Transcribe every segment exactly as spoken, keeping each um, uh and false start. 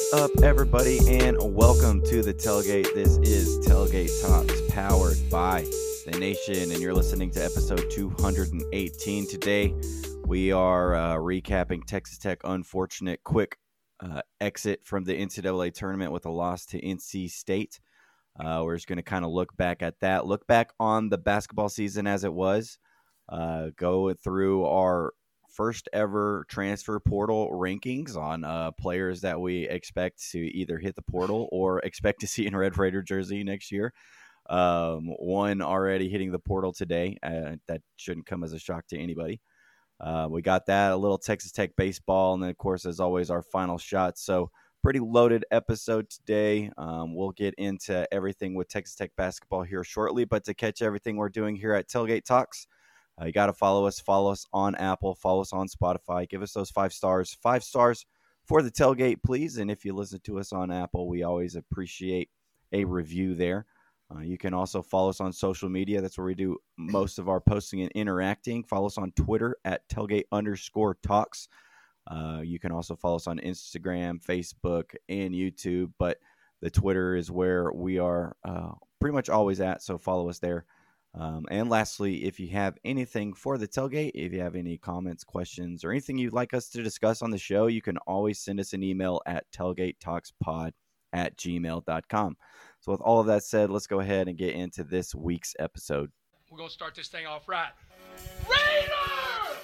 up, everybody, and welcome to the Tailgate. This is Tailgate Talks, powered by The Nation, and you're listening to episode two hundred eighteen. Today, we are uh, recapping Texas Tech unfortunate quick uh, exit from the N C double A tournament with a loss to N C State. Uh, we're just going to kind of look back at that, look back on the basketball season as it was, uh, go through our first ever transfer portal rankings on uh, players that we expect to either hit the portal or expect to see in Red Raider jersey next year. Um, one already hitting the portal today. Uh, that shouldn't come as a shock to anybody. Uh, we got that, a little Texas Tech baseball, and then, of course, as always, our final shot. So pretty loaded episode today. Um, we'll get into everything with Texas Tech basketball here shortly, but to catch everything we're doing here at Tailgate Talks, Uh, you got to follow us. Follow us on Apple. Follow us on Spotify. Give us those five stars. Five stars for the Tailgate, please. And if you listen to us on Apple, we always appreciate a review there. Uh, you can also follow us on social media. That's where we do most of our posting and interacting. Follow us on Twitter at Tailgate underscore talks. Uh, you can also follow us on Instagram, Facebook, and YouTube. But the Twitter is where we are uh, pretty much always at, so follow us there. Um, and lastly, if you have anything for the Tailgate, if you have any comments, questions, or anything you'd like us to discuss on the show, you can always send us an email at tailgatetalkspod at gmail dot com. So with all of that said, let's go ahead and get into this week's episode. We're going to start this thing off right. Raider!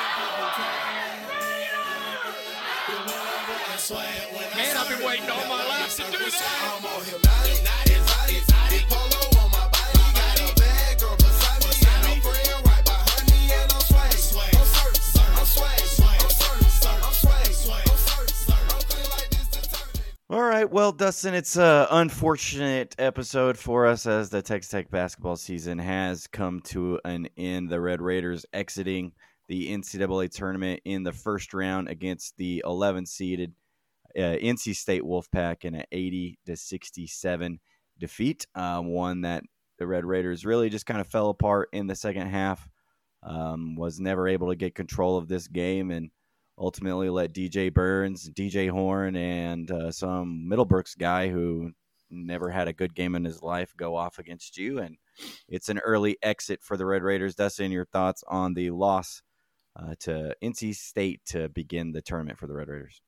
Man, I've been waiting all my life to do that. All right, well, Dustin, it's an unfortunate episode for us as the Texas Tech basketball season has come to an end. The Red Raiders exiting the N C double A tournament in the first round against the eleven-seeded uh, N C State Wolfpack in an eighty to sixty-seven defeat, um, one that the Red Raiders really just kind of fell apart in the second half, um, was never able to get control of this game, and ultimately let D J Burns, D J Horn, and uh, some Middlebrooks guy who never had a good game in his life go off against you. And it's an early exit for the Red Raiders. Dustin, your thoughts on the loss uh, to N C State to begin the tournament for the Red Raiders?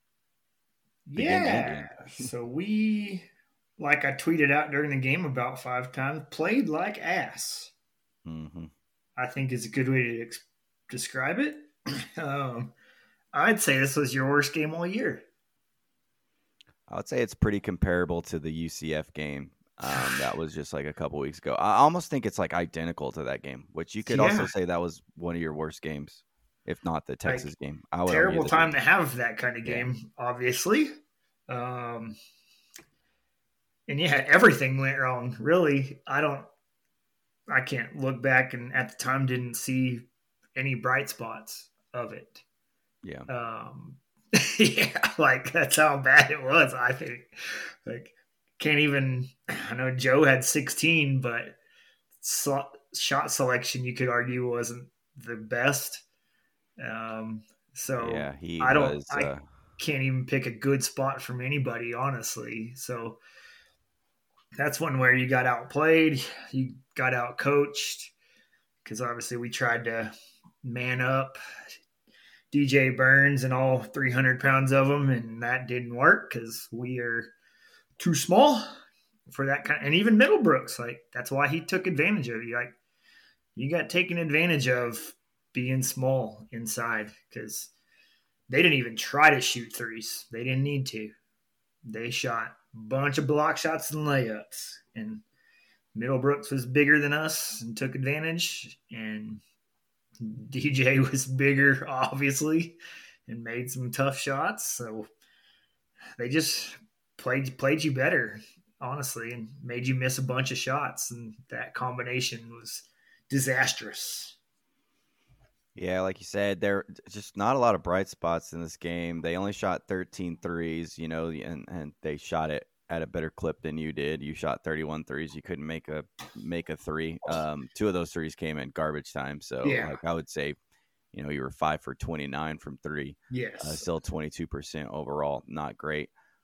Begin yeah. So we, like I tweeted out during the game about five times, played like ass. Mm-hmm. I think is a good way to ex- describe it. um, I'd say this was your worst game all year. I would say it's pretty comparable to the U C F game. Um, that was just like a couple weeks ago. I almost think it's like identical to that game, which you could yeah. also say that was one of your worst games, if not the Texas like, game. I would terrible time game. to have that kind of game, yeah. obviously. Um, and yeah, everything went wrong. Really, I don't, I can't look back and at the time didn't see any bright spots of it. Yeah. Um, yeah, like that's how bad it was. I think, like, can't even. I know Joe had sixteen, but so, shot selection you could argue wasn't the best. Um, so yeah, he I don't. was, I uh... can't even pick a good spot from anybody, honestly. So that's one where you got outplayed, you got out coached, because obviously we tried to man up D J Burns and all three hundred pounds of them, and that didn't work because we are too small for that kind. And even Middlebrooks, like that's why he took advantage of you. Like you got taken advantage of being small inside because they didn't even try to shoot threes. They didn't need to. They shot a bunch of block shots and layups, and Middlebrooks was bigger than us and took advantage, and D J was bigger, obviously, and made some tough shots. So they just played played you better, honestly, and made you miss a bunch of shots. And that combination was disastrous. Yeah, like you said, there just not a lot of bright spots in this game. They only shot thirteen threes, you know, and, and they shot it at a better clip than you did. You shot thirty-one threes. You couldn't make a make a three. Um, two of those threes came in garbage time. So, yeah. like I would say, you know, you were five for twenty-nine from three. Yes. Uh, still twenty-two percent overall. Not great.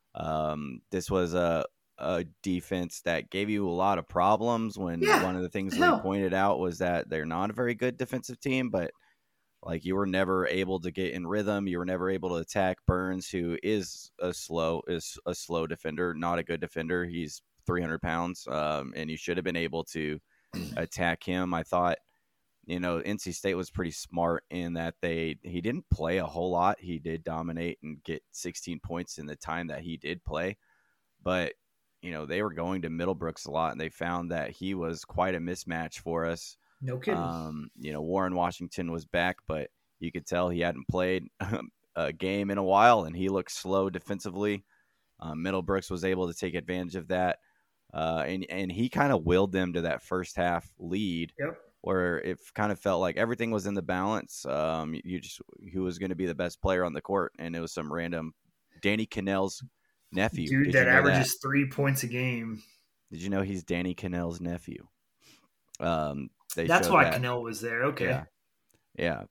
Um, this was a a defense that gave you a lot of problems when Yeah, one of the things we hell. pointed out was that they're not a very good defensive team, but like you were never able to get in rhythm. You were never able to attack Burns, who is a slow is a slow defender, not a good defender. He's three hundred pounds, um, and you should have been able to attack him. I thought, you know, N C State was pretty smart in that they he didn't play a whole lot. He did dominate and get sixteen points in the time that he did play, but you know they were going to Middlebrooks a lot, and they found that he was quite a mismatch for us. No kidding. Um, you know, Warren Washington was back, but you could tell he hadn't played a game in a while, and he looked slow defensively. Um, Middlebrooks was able to take advantage of that, uh, and and he kind of willed them to that first half lead, Yep. where it kind of felt like everything was in the balance. Um, you just who was going to be the best player on the court, and it was some random Danny Cannell's nephew. Dude Did that you know averages that? three points a game. Did you know he's Danny Cannell's nephew? Um, they That's showed why that. Cannell was there. Okay. Yeah. Yeah.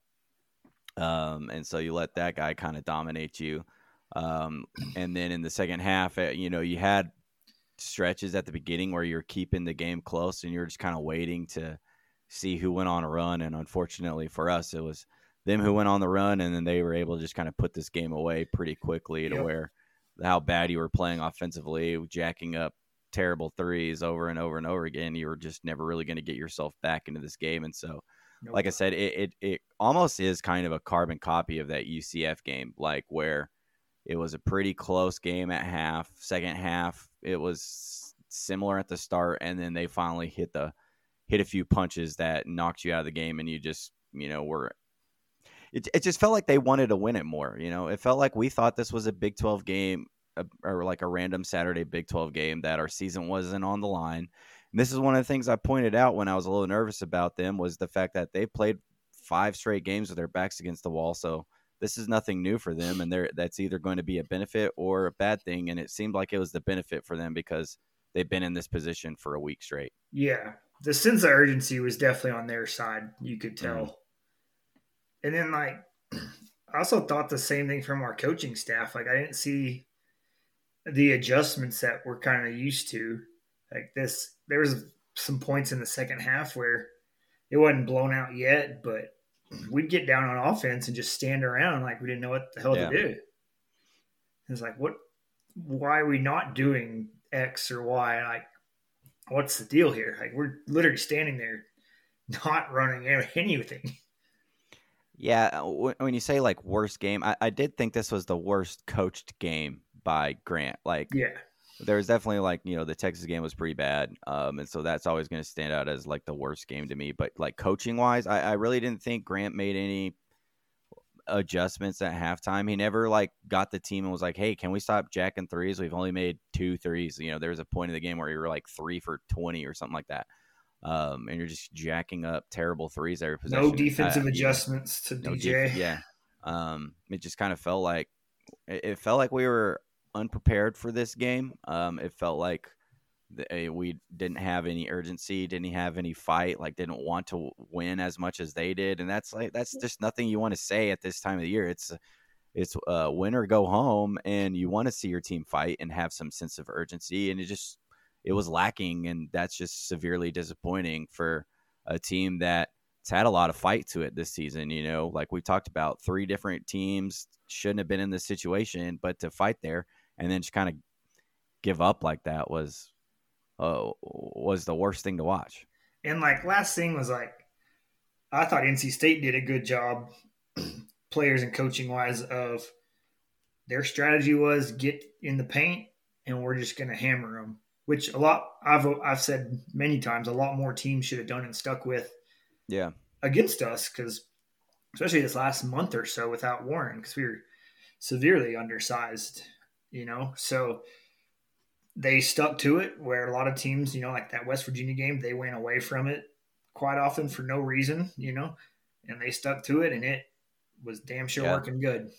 Um, and so you let that guy kind of dominate you. Um, and then in the second half, uh, you know, you had stretches at the beginning where you're keeping the game close and you're just kind of waiting to see who went on a run. And unfortunately for us, it was them who went on the run, and then they were able to just kind of put this game away pretty quickly to Yep. where how bad you were playing offensively, jacking up terrible threes over and over and over again. You were just never really going to get yourself back into this game. And so, Nope. like I said, it, it it almost is kind of a carbon copy of that U C F game, like where it was a pretty close game at half. Second half, it was similar at the start, and then they finally hit the hit a few punches that knocked you out of the game, and you just you know were. It it just felt like they wanted to win it more. You know, it felt like we thought this was a Big twelve game, a, or like a random Saturday Big twelve game, that our season wasn't on the line. And this is one of the things I pointed out when I was a little nervous about them, was the fact that they played five straight games with their backs against the wall. So this is nothing new for them, and they're, that's either going to be a benefit or a bad thing. And it seemed like it was the benefit for them because they've been in this position for a week straight. Yeah. The sense of urgency was definitely on their side. You could tell. Mm-hmm. And then, like, I also thought the same thing from our coaching staff. Like, I didn't see the adjustments that we're kind of used to. Like this, there was some points in the second half where it wasn't blown out yet, but we'd get down on offense and just stand around like we didn't know what the hell Yeah. to do. It's like, what? Why are we not doing X or Y? Like, what's the deal here? Like, we're literally standing there, not running anything. Yeah, when you say like worst game, I, I did think this was the worst coached game by Grant. Like, Yeah. there was definitely like, you know, the Texas game was pretty bad. Um, and so that's always going to stand out as like the worst game to me. But like coaching wise, I, I really didn't think Grant made any adjustments at halftime. He never like got the team and was like, hey, can we stop jacking threes? We've only made two threes. You know, there was a point in the game where you were like three for twenty or something like that. Um, and you're just jacking up terrible threes every possession. No defensive uh, adjustments to no D J. def- yeah. Um, it just kind of felt like it, it felt like we were unprepared for this game. Um, it felt like the, uh, we didn't have any urgency, didn't have any fight, like didn't want to win as much as they did, and that's like that's just nothing you want to say at this time of the year. It's it's uh, win or go home, and you want to see your team fight and have some sense of urgency, and it just it was lacking, and that's just severely disappointing for a team that's had a lot of fight to it this season. You know, like we talked about, three different teams shouldn't have been in this situation, but to fight there and then just kind of give up like that was uh, was the worst thing to watch. And like last thing was like, I thought N C State did a good job, players and coaching wise, of their strategy was get in the paint and we're just going to hammer them. Which a lot I've I've said many times, a lot more teams should have done and stuck with. Yeah, against us, because especially this last month or so without Warren, because we were severely undersized, you know. So they stuck to it, where a lot of teams, you know, like that West Virginia game, they went away from it quite often for no reason, you know, and they stuck to it, and it was damn sure Yeah. working good.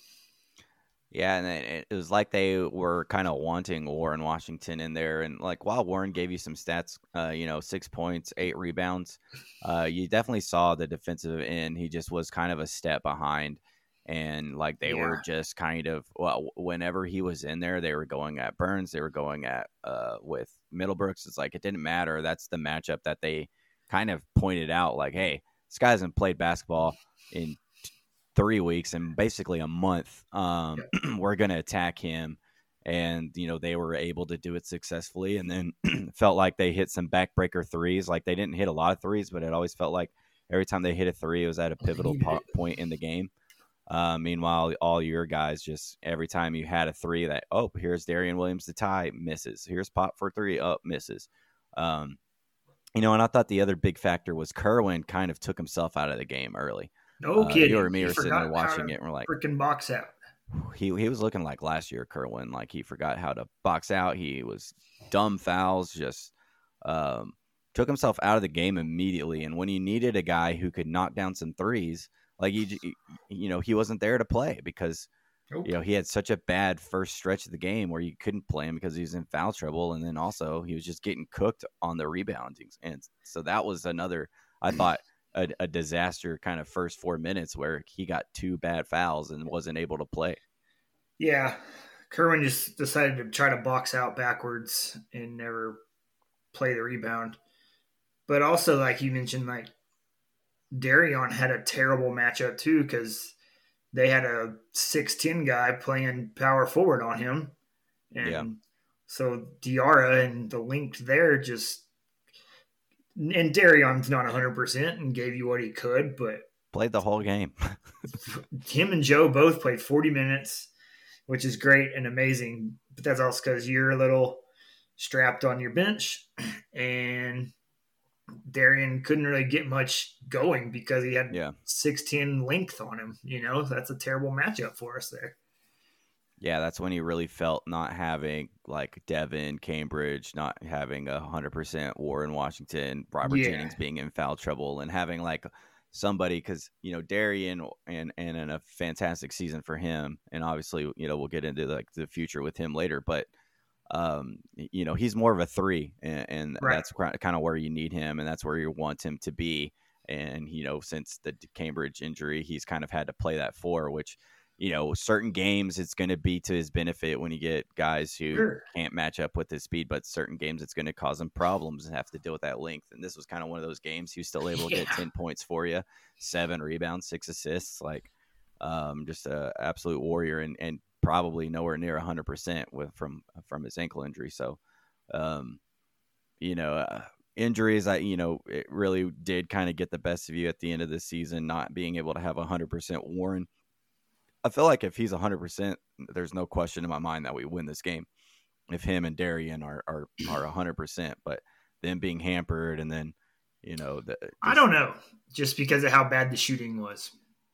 Yeah, and it, it was like they were kind of wanting Warren Washington in there. And like while Warren gave you some stats, uh, you know, six points, eight rebounds, uh, you definitely saw the defensive end. He just was kind of a step behind. And like they Yeah. were just kind of, well, whenever he was in there, they were going at Burns, they were going at uh, with Middlebrooks. It's like it didn't matter. That's the matchup that they kind of pointed out. Like, hey, this guy hasn't played basketball in t- three weeks and basically a month. Um, yeah. We're going to attack him. And, you know, they were able to do it successfully. And then felt like they hit some backbreaker threes. Like they didn't hit a lot of threes, but it always felt like every time they hit a three, it was at a pivotal po- point in the game. Uh, meanwhile, all your guys just every time you had a three that, oh, here's Darian Williams to tie, misses. Here's Pop for three, up, oh, misses. Um, you know, and I thought the other big factor was Kerwin kind of took himself out of the game early. No uh, kidding. You or me he were sitting there watching it, and we're like, freaking box out. He he was looking like last year, Kerwin. Like he forgot how to box out. He was dumb fouls, just um, took himself out of the game immediately. And when you needed a guy who could knock down some threes, like, you, you know, he wasn't there to play because, nope. you know, he had such a bad first stretch of the game where you couldn't play him because he was in foul trouble. And then also he was just getting cooked on the rebounding. And so that was another, I thought, a, a disaster kind of first four minutes where he got two bad fouls and wasn't able to play. Yeah. Kerwin just decided to try to box out backwards and never play the rebound. But also, like you mentioned, like, Darian had a terrible matchup too because they had a six ten guy playing power forward on him. And yeah. so Diarra and the link there just – and Darian's not one hundred percent and gave you what he could, but – played the whole game. Him and Joe both played forty minutes, which is great and amazing. But that's also because you're a little strapped on your bench and – Darian couldn't really get much going because he had yeah. six ten length on him. You know, that's a terrible matchup for us there. Yeah, that's when he really felt not having like Devin, Cambridge, not having a hundred percent Warren Washington, Robert yeah. Jennings being in foul trouble, and having like somebody because you know Darian and and in a fantastic season for him, and obviously you know we'll get into like the future with him later, but. Um, you know, he's more of a three, and, and right. that's kind of where you need him, and that's where you want him to be. And, you know, since the Cambridge injury, he's kind of had to play that four, which, you know, certain games it's going to be to his benefit when you get guys who sure. can't match up with his speed, but certain games it's going to cause him problems and have to deal with that length. And this was kind of one of those games he was still able to yeah. get ten points for you, seven rebounds, six assists, like um, just a absolute warrior. And, and, probably nowhere near one hundred percent with from from his ankle injury. So, um, you know, uh, injuries, I you know, it really did kind of get the best of you at the end of the season, not being able to have one hundred percent Warren. I feel like if he's one hundred percent, there's no question in my mind that we win this game. If him and Darian are are, are one hundred percent, but them being hampered and then, you know. The, just, I don't know, just because of how bad the shooting was.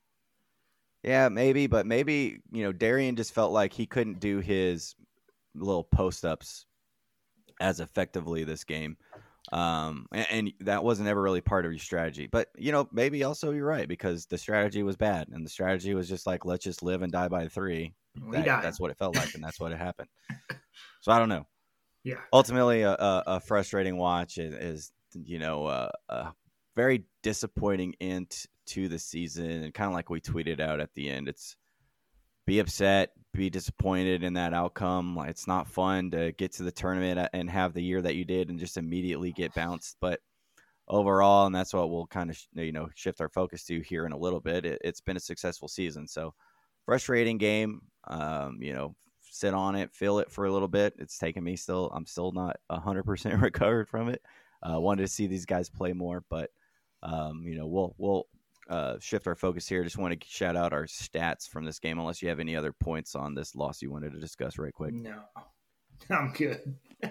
Yeah, maybe, but maybe, you know, Darian just felt like he couldn't do his little post-ups as effectively this game. Um, and, and that wasn't ever really part of your strategy. But, you know, maybe also you're right because the strategy was bad. And the strategy was just like, let's just live and die by three. We that, died. That's what it felt like, and that's what it happened. So I don't know. Yeah. Ultimately, a, a, a frustrating watch is, is you know, uh, a very disappointing end to the season, and kind of like we tweeted out at the end, it's be upset, be disappointed in that outcome. It's not fun to get to the tournament and have the year that you did and just immediately get bounced. But overall, and that's what we'll kind of you know shift our focus to here in a little bit, it, it's been a successful season. So frustrating game, um, you know, sit on it, feel it for a little bit. It's taken me still, I'm still not one hundred percent recovered from it. Uh, wanted to see these guys play more, but um, you know, we'll we'll uh, shift our focus here. Just want to shout out our stats from this game, unless you have any other points on this loss you wanted to discuss right quick. No, I'm good.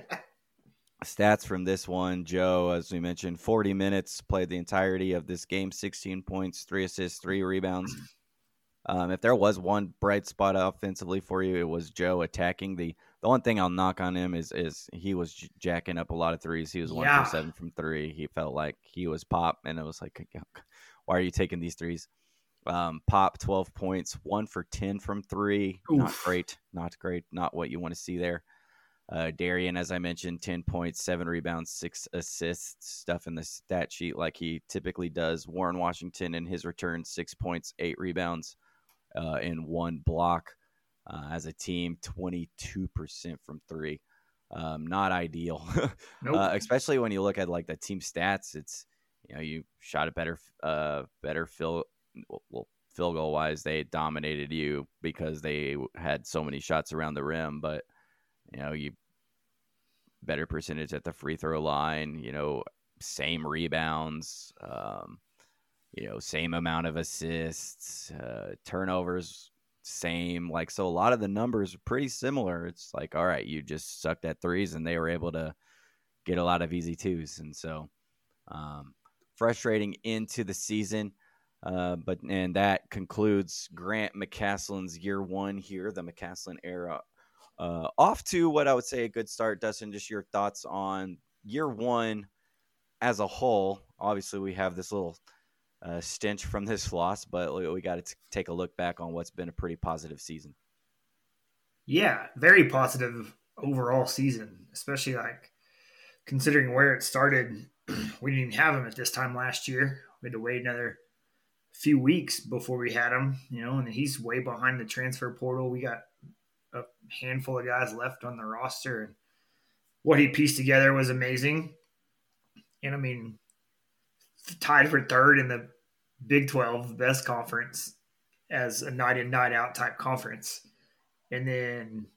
Stats from this one, Joe, as we mentioned, forty minutes, played the entirety of this game, sixteen points, three assists, three rebounds. Um, if there was one bright spot offensively for you, it was Joe attacking. The the one thing I'll knock on him is is he was j- jacking up a lot of threes. He was one yeah. for seven from three. He felt like he was Pop, and it was like, why are you taking these threes? Um, Pop, twelve points, one for ten from three. Oof. Not great. Not great. Not what you want to see there. Uh, Darian, as I mentioned, ten points, seven rebounds, six assists, stuff in the stat sheet like he typically does. Warren Washington in his return, six points, eight rebounds. uh, in one block uh, as a team, twenty-two percent from three. Um, not ideal, Nope. uh, especially when you look at like the team stats. It's, you know, you shot a better, uh, better field, well, field goal wise. They dominated you because they had so many shots around the rim, but you know, you better percentage at the free throw line, you know, same rebounds, um, you know, same amount of assists, uh, turnovers, same. Like, so a lot of the numbers are pretty similar. It's like, all right, you just sucked at threes and they were able to get a lot of easy twos. And so, um, frustrating into the season. Uh, but, and that concludes Grant McCaslin's year one here, the McCaslin era. Uh, off to what I would say a good start. Dustin, just your thoughts on year one as a whole. Obviously, we have this little uh, stench from this loss, but we, we got to take a look back on what's been a pretty positive season. Yeah, very positive overall season, especially like considering where it started. We didn't even have him at this time last year. We had to wait another few weeks before we had him, you know, and he's way behind the transfer portal. We got a handful of guys left on the roster, and what he pieced together was amazing. And I mean, tied for third in the Big twelve, best conference, as a night in, night out type conference. And then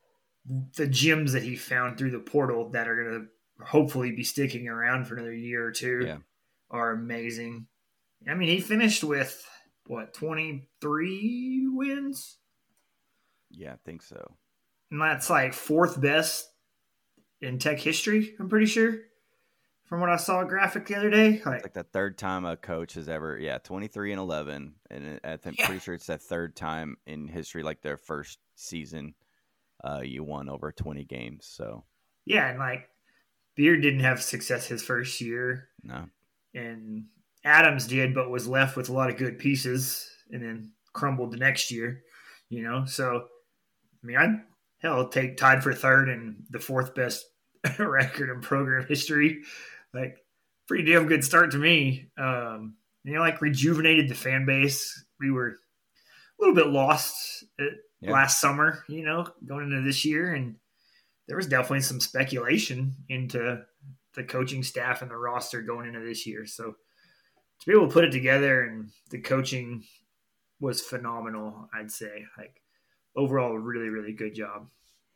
the gems that he found through the portal that are going to hopefully be sticking around for another year or two yeah. are amazing. I mean, he finished with what, twenty-three wins? Yeah, I think so. And that's like fourth best in Tech history, I'm pretty sure, from what I saw a graphic the other day. Like, it's like the third time a coach has ever, yeah, twenty-three and eleven. And I think yeah. pretty sure it's the third time in history, like their first season, uh, you won over twenty games. So, yeah, and like Beard didn't have success his first year. no. And Adams did, but was left with a lot of good pieces and then crumbled the next year, you know? So, I mean, I'd hell take tied for third and the fourth best record in program history. Like, pretty damn good start to me. Um, you know, like rejuvenated the fan base. We were a little bit lost Yeah. last summer, you know, going into this year. And there was definitely some speculation into the coaching staff and the roster going into this year. So to be able to put it together, and the coaching was phenomenal, I'd say. Like, overall, a really, really good job.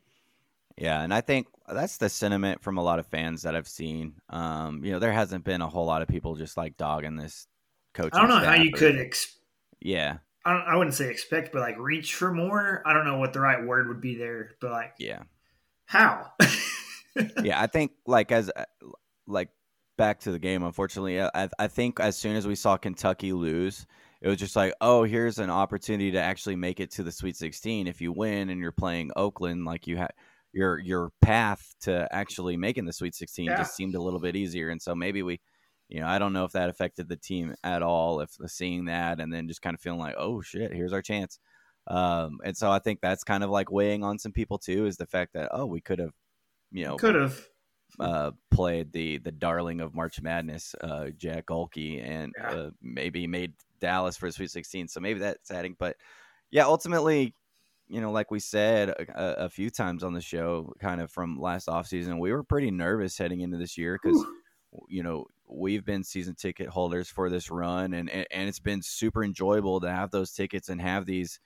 Yeah, and I think that's the sentiment from a lot of fans that I've seen. Um, you know, there hasn't been a whole lot of people just like dogging this coaching I don't know how staff you or- could ex- Yeah, I don't, I wouldn't say expect, but like reach for more. I don't know what the right word would be there, but like, yeah. how? Yeah, I think like as like back to the game, unfortunately, I I think as soon as we saw Kentucky lose, it was just like, oh, here's an opportunity to actually make it to the Sweet sixteen. If you win and you're playing Oakland, like you have your your path to actually making the Sweet sixteen Yeah. just seemed a little bit easier. And so maybe we, you know, I don't know if that affected the team at all, if seeing that and then just kind of feeling like, oh shit, here's our chance. Um, and so I think that's kind of like weighing on some people too, is the fact that, oh, we could have, you know, Could have. uh, played the the darling of March Madness, uh, Jack Golke, and Yeah. uh, maybe made Dallas for the Sweet sixteen. So maybe that's adding. But yeah, ultimately, you know, like we said a, a few times on the show, kind of from last offseason, we were pretty nervous heading into this year because, you know, we've been season ticket holders for this run, and, and, and it's been super enjoyable to have those tickets and have these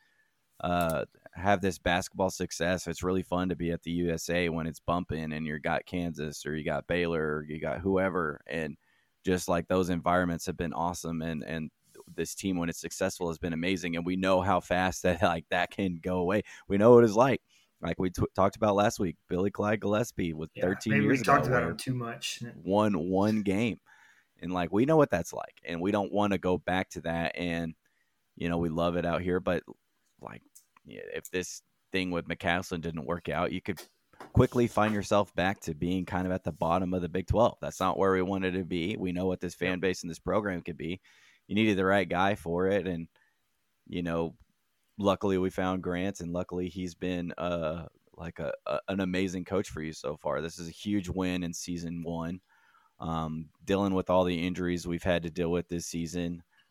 uh, have this basketball success. It's really fun to be at the U S A when it's bumping and you got Kansas or you got Baylor or you got whoever. And just like those environments have been awesome. And, and this team, when it's successful, has been amazing. And we know how fast that like that can go away. We know what it's like. Like we t- talked about last week, Billy Clyde Gillespie with Yeah, thirteen maybe years we ago. talked about where him too much. Won one game. And like, we know what that's like. And we don't want to go back to that. And, you know, we love it out here. But like, yeah, if this thing with McCaslin didn't work out, you could quickly find yourself back to being kind of at the bottom of the Big twelve. That's not where we wanted to be. We know what this fan base and this program could be. You needed the right guy for it. And, you know, luckily we found Grant, and luckily he's been uh, like a, a an amazing coach for you so far. This is a huge win in season one. Um, dealing with all the injuries we've had to deal with this season.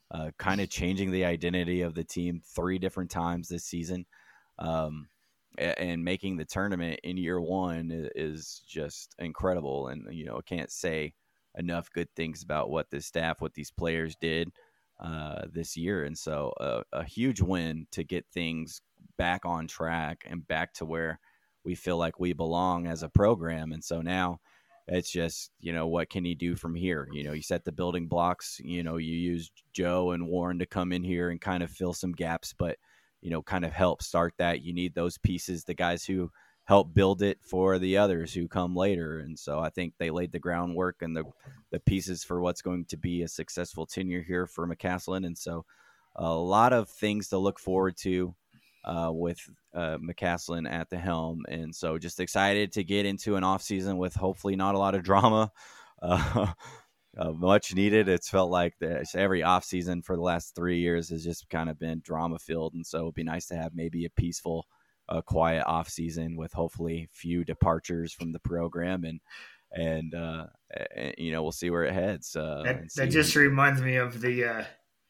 uh, kind of changing the identity of the team three different times this season, um, and making the tournament in year one is just incredible. And, you know, I can't say enough good things about what this staff, what these players did uh, this year. And so uh, a huge win to get things back on track and back to where we feel like we belong as a program. And so now it's just, you know, what can you do from here? You know, you set the building blocks, you know, you use Joe and Warren to come in here and kind of fill some gaps, but, you know, kind of help start that. You need those pieces, the guys who help build it for the others who come later. And so I think they laid the groundwork and the, the pieces for what's going to be a successful tenure here for McCasland. And so a lot of things to look forward to uh, with uh, McCasland at the helm. And so just excited to get into an off season with hopefully not a lot of drama, uh, uh, much needed. It's felt like this, every off season for the last three years has just kind of been drama filled. And so it'd be nice to have maybe a peaceful, a quiet off season with hopefully few departures from the program, and and uh, and, you know, we'll see where it heads. Uh, that that just who... reminds me of the uh,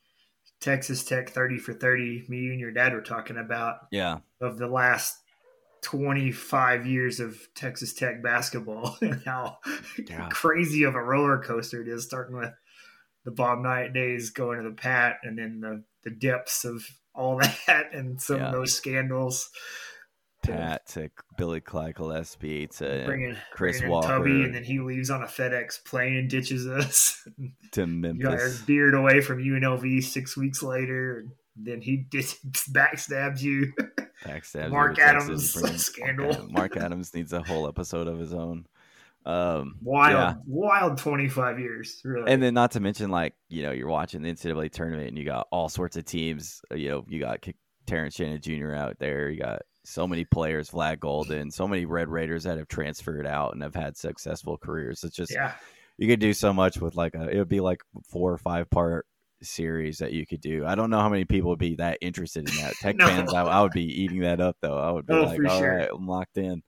Texas Tech thirty for thirty. Me and your dad were talking about. Yeah. Of the last twenty-five years of Texas Tech basketball and how yeah. crazy of a roller coaster it is, starting with the Bob Knight days, going to the Pat, and then the the depths of all that and some yeah. of those scandals. Pat to Billy Clyde Gillespie to bringing, Chris bringing Walker. Tubby, and then he leaves on a FedEx plane and ditches us. To Memphis. You know, beard away from U N L V six weeks later. And then he ditch, backstabs you. Backstabs Mark you Adams Texas, scandal. Mark, Mark Adams needs a whole episode of his own. Um, wild, yeah. wild twenty-five years, really. And then not to mention, like, you know, you're watching the N C double A tournament and you got all sorts of teams. You know, you got Terrence Shannon Junior out there. You got so many players, Vlad Golden, so many Red Raiders that have transferred out and have had successful careers. It's just, yeah. you could do so much with like a, it would be like four or five part series that you could do. I don't know how many people would be that interested in that. Tech no. fans, I, I would be eating that up though. I would be oh, like, all sure. right, I'm locked in.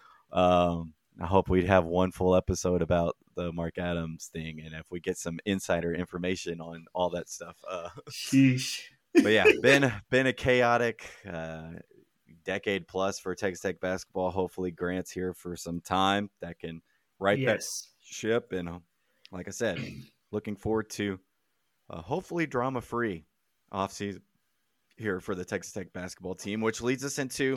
Um, I hope we'd have one full episode about the Mark Adams thing, and if we get some insider information on all that stuff. Uh, Sheesh. But yeah, been been a chaotic uh, decade plus for Texas Tech basketball. Hopefully, Grant's here for some time that can right yes. that ship. And uh, like I said, looking forward to uh, hopefully drama-free offseason here for the Texas Tech basketball team, which leads us into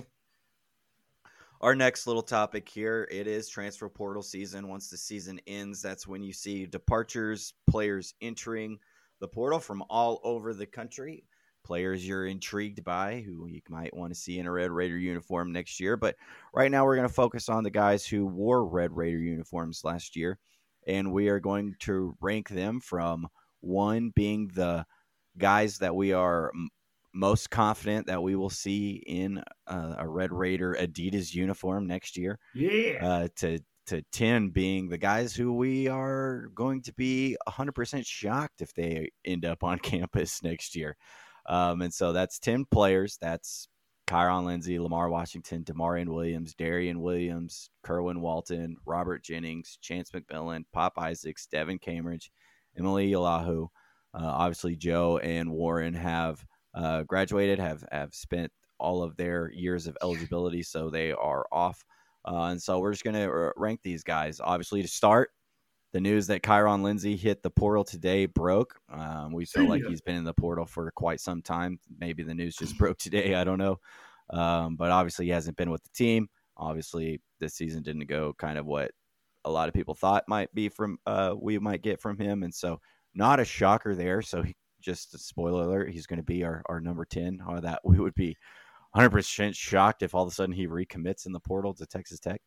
our next little topic here. It is transfer portal season. Once the season ends, that's when you see departures, players entering the portal from all over the country, players you're intrigued by who you might want to see in a Red Raider uniform next year. But right now we're going to focus on the guys who wore Red Raider uniforms last year, and we are going to rank them from one being the guys that we are most confident that we will see in uh, a Red Raider Adidas uniform next year. Yeah. Uh, to to ten being the guys who we are going to be one hundred percent shocked if they end up on campus next year. Um, and so that's ten players. That's Kyron Lindsey, Lamar Washington, Demarion Williams, Darian Williams, Kerwin Walton, Robert Jennings, Chance McMillan, Pop Isaacs, Devin Cambridge, Emily Elahu. Uh, obviously, Joe and Warren have Uh, graduated, have, have spent all of their years of eligibility, so they are off. Uh, and so we're just going to r- rank these guys. Obviously, to start, the news that Kyron Lindsey hit the portal today broke. Um, we feel like he's been in the portal for quite some time. Maybe the news just broke today. I don't know. Um, but obviously, he hasn't been with the team. Obviously, this season didn't go kind of what a lot of people thought might be from uh, we might get from him. And so not a shocker there. So he, just a spoiler alert, he's going to be our, our number ten. Or that we would be one hundred percent shocked if all of a sudden he recommits in the portal to Texas Tech.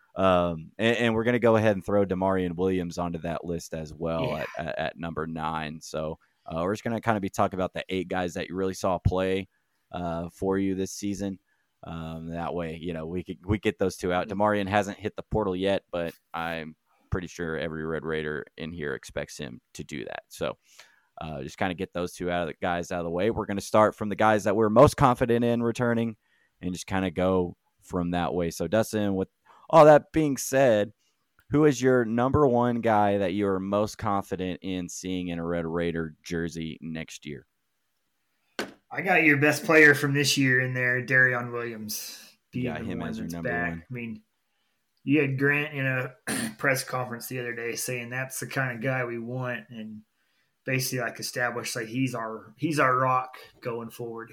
Um, and, and we're going to go ahead and throw Demarion Williams onto that list as well yeah. at, at, at number nine. So uh, we're just going to kind of be talking about the eight guys that you really saw play uh, for you this season. Um, that way, you know, we could we get those two out. Demarion hasn't hit the portal yet, but I'm pretty sure every Red Raider in here expects him to do that. So Uh, just kind of get those two out of the guys out of the way. We're going to start from the guys that we're most confident in returning and just kind of go from that way. So Dustin, with all that being said, who is your number one guy that you are most confident in seeing in a Red Raider jersey next year? I got your best player from this year in there, Darion Williams. You got him as your number back. one. I mean, you had Grant in a press conference the other day saying that's the kind of guy we want, and basically like established like he's our he's our rock going forward.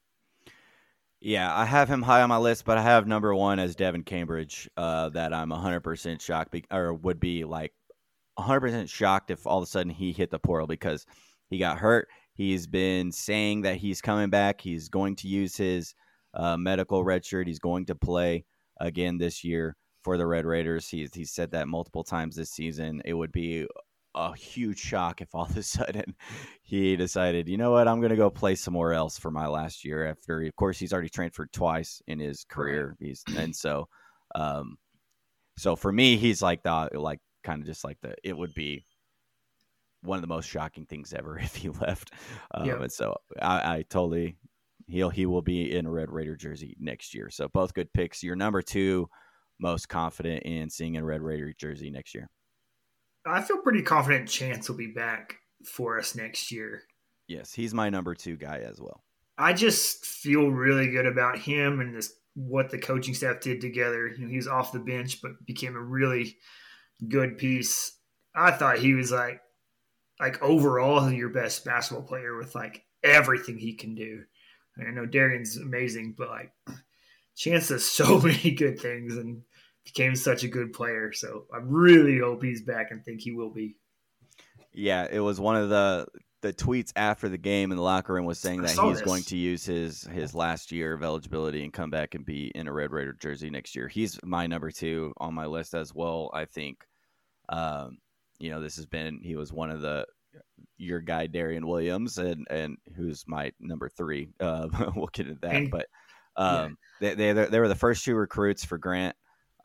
Yeah, I have him high on my list, but I have number one as Devin Cambridge. Uh, that I'm one hundred percent shocked, be, or would be like one hundred percent shocked if all of a sudden he hit the portal because he got hurt. He's been saying that he's coming back. He's going to use his uh, medical red shirt. He's going to play again this year for the Red Raiders. He's he said that multiple times this season. It would be a huge shock if all of a sudden he decided, you know what, I'm going to go play somewhere else for my last year. After, of course, he's already transferred twice in his career. He's and so, um, so for me, he's like the like kind of just like the it would be one of the most shocking things ever if he left. Um, yep. And so I, I totally he'll he will be in a Red Raider jersey next year. So both good picks. Your number two most confident in seeing a Red Raider jersey next year? I feel pretty confident Chance will be back for us next year. Yes, he's my number two guy as well. I just feel really good about him and this what the coaching staff did together. You know, he was off the bench but became a really good piece. I thought he was like like overall your best basketball player with like everything he can do. I know Darion's amazing, but like Chance does so many good things and became such a good player. So I really hope he's back and think he will be. Yeah, it was one of the the tweets after the game in the locker room was saying that he's this. going to use his his last year of eligibility and come back and be in a Red Raider jersey next year. He's my number two on my list as well. I think, um, you know, this has been he was one of the your guy Darion Williams and and who's my number three. Uh, we'll get into that, and, but um, yeah. they, they they were the first two recruits for Grant.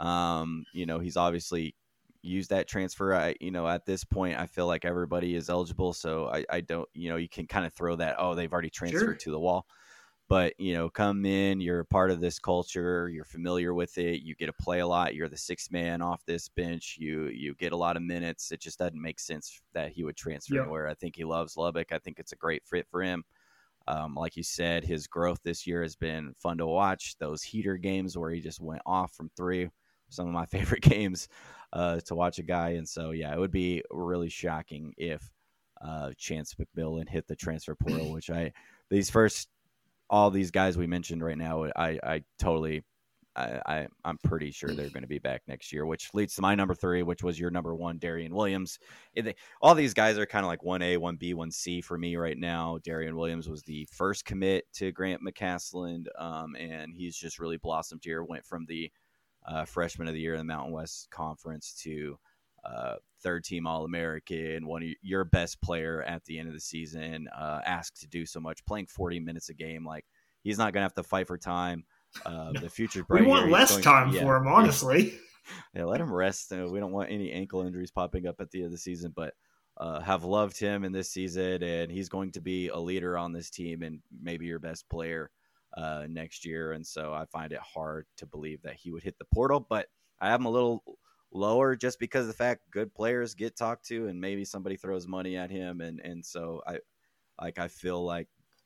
Um, you know, he's obviously used that transfer. I, you know, at this point, I feel like everybody is eligible. So I, I don't, you know, you can kind of throw that, oh, they've already transferred sure. to the wall. But, you know, come in, you're a part of this culture, you're familiar with it, you get to play a lot, you're the sixth man off this bench, you you get a lot of minutes. It just doesn't make sense that he would transfer yep. anywhere. I think he loves Lubbock. I think it's a great fit for him. Um, like you said, his growth this year has been fun to watch. Those heater games where he just went off from three, some of my favorite games uh, to watch a guy. And so, yeah, it would be really shocking if uh, Chance McMillan hit the transfer portal, which I, these first, all these guys we mentioned right now, I, I totally, I, I, I'm pretty sure they're going to be back next year, which leads to my number three, which was your number one, Darion Williams. It, all these guys are kind of like one A, one B, one C for me right now. Darion Williams was the first commit to Grant McCasland, um, and he's just really blossomed here, went from the Uh, freshman of the year in the Mountain West Conference to uh, third team All-American, one of your best player at the end of the season, uh, asked to do so much, playing forty minutes a game. Like, he's not going to have to fight for time. Uh, the future's bright. We want here. less going, time yeah, for him, honestly. Yeah, let him rest. Uh, we don't want any ankle injuries popping up at the end of the season, but uh, have loved him in this season, and he's going to be a leader on this team and maybe your best player uh next year. And so I find it hard to believe that he would hit the portal, but I have him a little lower just because of the fact good players get talked to and maybe somebody throws money at him, and and so I like I feel like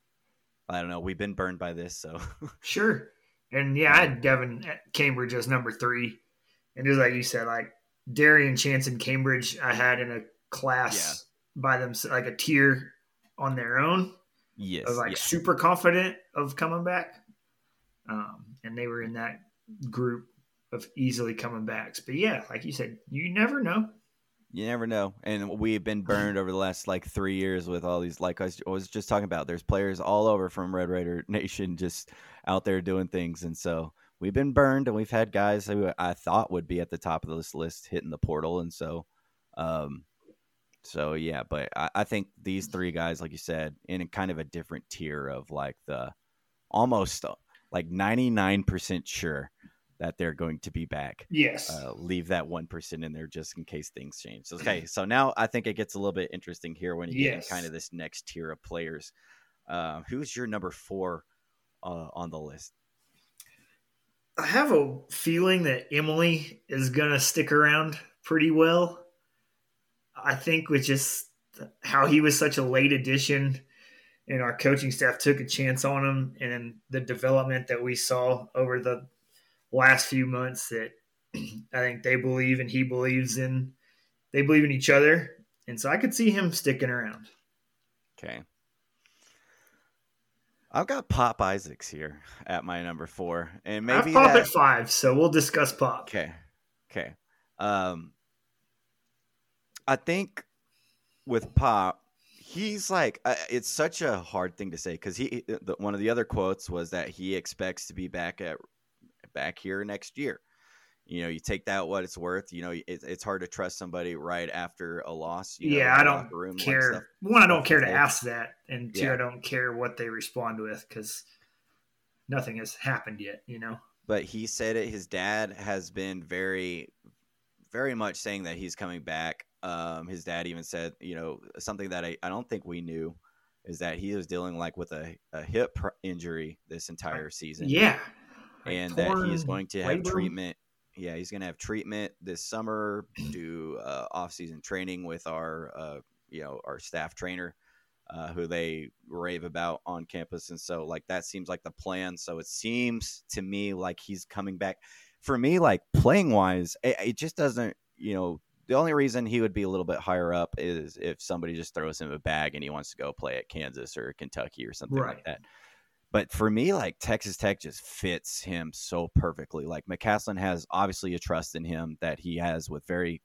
I don't know, we've been burned by this. So sure. And yeah, I had Devin at Cambridge as number three, and just like you said, like Darion, Chance, and Cambridge I had in a class yeah. by them, like a tier on their own. Yes, I was like yeah. super confident of coming back, um, and they were in that group of easily coming backs. But yeah, like you said, you never know. You never know, and we've been burned over the last like three years with all these. Like I was just talking about, there's players all over from Red Raider Nation just out there doing things, and so we've been burned, and we've had guys who I thought would be at the top of this list hitting the portal, and so. Um, So, yeah, but I, I think these three guys, like you said, in a kind of a different tier of like the almost like ninety-nine percent sure that they're going to be back. Yes. Uh, leave that one percent in there just in case things change. So, okay, so now I think it gets a little bit interesting here when you yes. get in kind of this next tier of players. Uh, who's your number four uh, on the list? I have a feeling that Emily is going to stick around pretty well. I think with just how he was such a late addition and our coaching staff took a chance on him, and the development that we saw over the last few months, that I think they believe and he believes in, they believe in each other. And so I could see him sticking around. Okay. I've got Pop Isaacs here at my number four, and maybe I have Pop that... at five, so we'll discuss Pop. Okay. Okay. Um, I think with Pop, he's like, uh, it's such a hard thing to say, because he, the, one of the other quotes was that he expects to be back at back here next year. You know, you take that what it's worth. You know, it, it's hard to trust somebody right after a loss. You yeah, know, I don't room, care. Like One, I don't care to ask that, and two, yeah. I don't care what they respond with, because nothing has happened yet. You know. But he said it. His dad has been very, very much saying that he's coming back. Um, his dad even said, you know, something that I, I don't think we knew is that he was dealing like with a, a hip injury this entire season. Yeah. And that he is going to have labor. treatment. Yeah, he's going to have treatment this summer, do uh, off-season training with our, uh, you know, our staff trainer, uh, who they rave about on campus. And so, like, that seems like the plan. So it seems to me like he's coming back. For me, like, playing-wise, it, it just doesn't, you know, the only reason he would be a little bit higher up is if somebody just throws him a bag and he wants to go play at Kansas or Kentucky or something right. like that. But for me, like, Texas Tech just fits him so perfectly. Like, McCasland has obviously a trust in him that he has with very,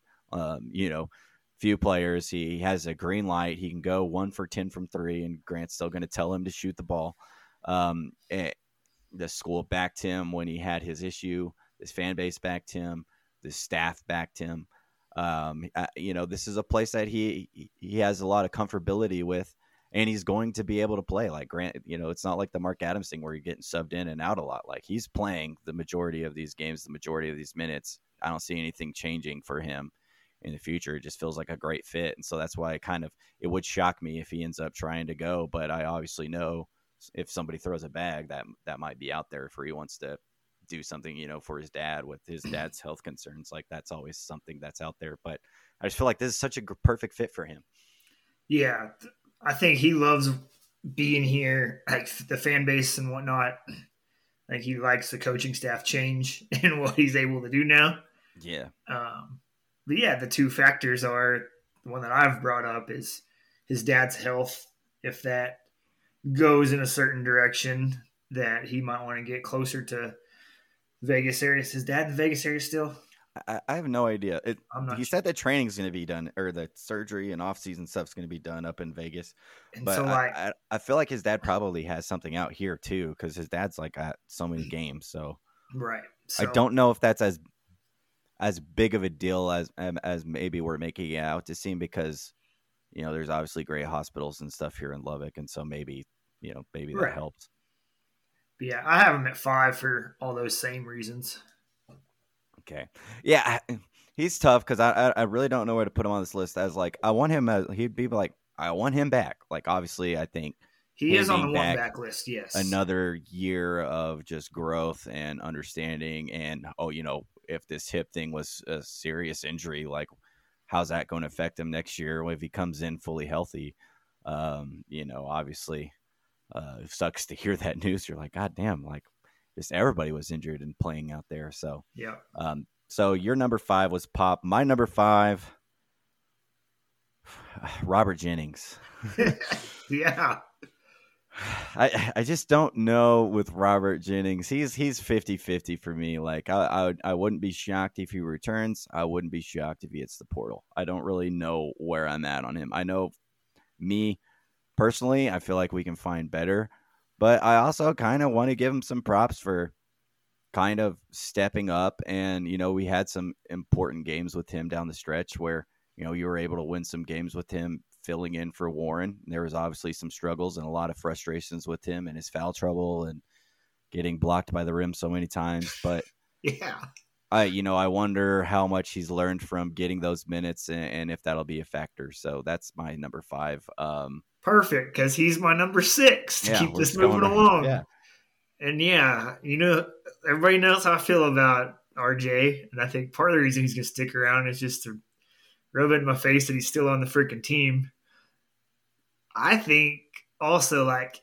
um, you know, few players. He has a green light. He can go one for ten from three, and Grant's still going to tell him to shoot the ball. Um, it, the school backed him when he had his issue. His fan base backed him. The staff backed him. Um, uh, you know, this is a place that he he has a lot of comfortability with. And he's going to be able to play. Like Grant, you know, it's not like the Mark Adams thing where you're getting subbed in and out a lot. Like, he's playing the majority of these games, the majority of these minutes. I don't see anything changing for him in the future. It just feels like a great fit. And so that's why I kind of, it would shock me if he ends up trying to go. But I obviously know if somebody throws a bag, that that might be out there for he wants to do something, you know, for his dad with his dad's health concerns. Like, that's always something that's out there. But I just feel like this is such a perfect fit for him. Yeah. I think he loves being here, like the fan base and whatnot. Like, he likes the coaching staff change and what he's able to do now. Yeah. Um, but yeah, the two factors are, the one that I've brought up is his dad's health. If that goes in a certain direction, that he might want to get closer to Vegas area. Is his dad in the Vegas area still? I, I have no idea. It, I'm not he sure. said that training is going to be done, or the surgery and off-season stuff is going to be done up in Vegas. And but so, I, like, I, I feel like his dad probably has something out here too, because his dad's like at so many games. So right. So, I don't know if that's as as big of a deal as as maybe we're making it out to seem, because you know there's obviously great hospitals and stuff here in Lubbock, and so maybe you know maybe that right. helps. But yeah, I have him at five for all those same reasons. Okay. Yeah, he's tough because I, I I really don't know where to put him on this list. As like, I want him as he'd be like, I want him back. Like, obviously, I think he is on the one back list. Yes, another year of just growth and understanding. And oh, you know, if this hip thing was a serious injury, like, how's that going to affect him next year if he comes in fully healthy? Um, you know, obviously, uh, it sucks to hear that news. You're like, God damn, like. Just everybody was injured and playing out there. So, yeah. Um, so your number five was Pop. My number five, Robert Jennings. yeah. I I just don't know with Robert Jennings. He's he's fifty-fifty for me. Like, I, I would, I wouldn't be shocked if he returns. I wouldn't be shocked if he hits the portal. I don't really know where I'm at on him. I know me personally, I feel like we can find better. But I also kind of want to give him some props for kind of stepping up. And, you know, we had some important games with him down the stretch where, you know, you were able to win some games with him filling in for Warren. There was obviously some struggles and a lot of frustrations with him and his foul trouble and getting blocked by the rim so many times. But, yeah, I, you know, I wonder how much he's learned from getting those minutes and, and if that'll be a factor. So that's my number five. Um, Perfect, because he's my number six to yeah, keep this moving along. Yeah. And yeah, you know, everybody knows how I feel about R J, and I think part of the reason he's going to stick around is just to rub it in my face that he's still on the freaking team. I think also, like,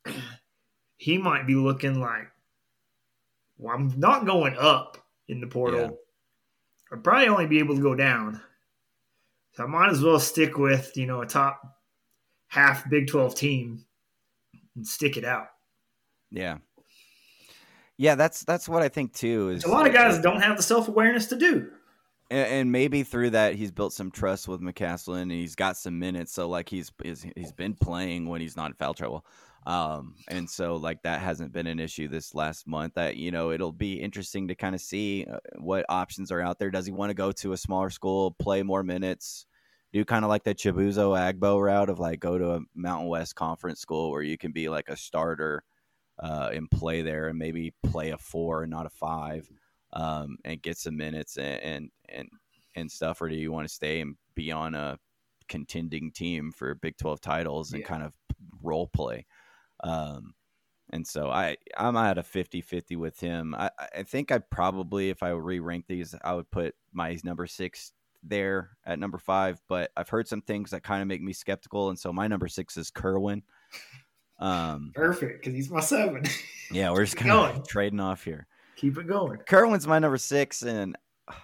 he might be looking like, well, I'm not going up in the portal. Yeah. I'd probably only be able to go down. So I might as well stick with, you know, a top half Big twelve team and stick it out. Yeah. Yeah, that's that's what I think too. Is a lot of guys don't have the self-awareness to do. And, and maybe through that he's built some trust with McCaslin and he's got some minutes. So like he's he's, he's been playing when he's not in foul trouble. Um, and so like that hasn't been an issue this last month. That, you know, it'll be interesting to kind of see what options are out there. Does he want to go to a smaller school, play more minutes, do kind of like the Chibuzo Agbo route of like go to a Mountain West Conference school where you can be like a starter uh, and play there and maybe play a four and not a five um, and get some minutes and, and, and, and stuff? Or do you want to stay and be on a contending team for Big twelve titles and yeah. kind of role play? Um, and so I, I'm at a fifty-fifty with him. I, I think I probably, if I re-rank these, I would put my number six there at number five, but I've heard some things that kind of make me skeptical. And so my number six is Kerwin. Um, Perfect. Cause he's my seven. Yeah. We're just kind of trading off here. Keep it going. Kerwin's my number six. And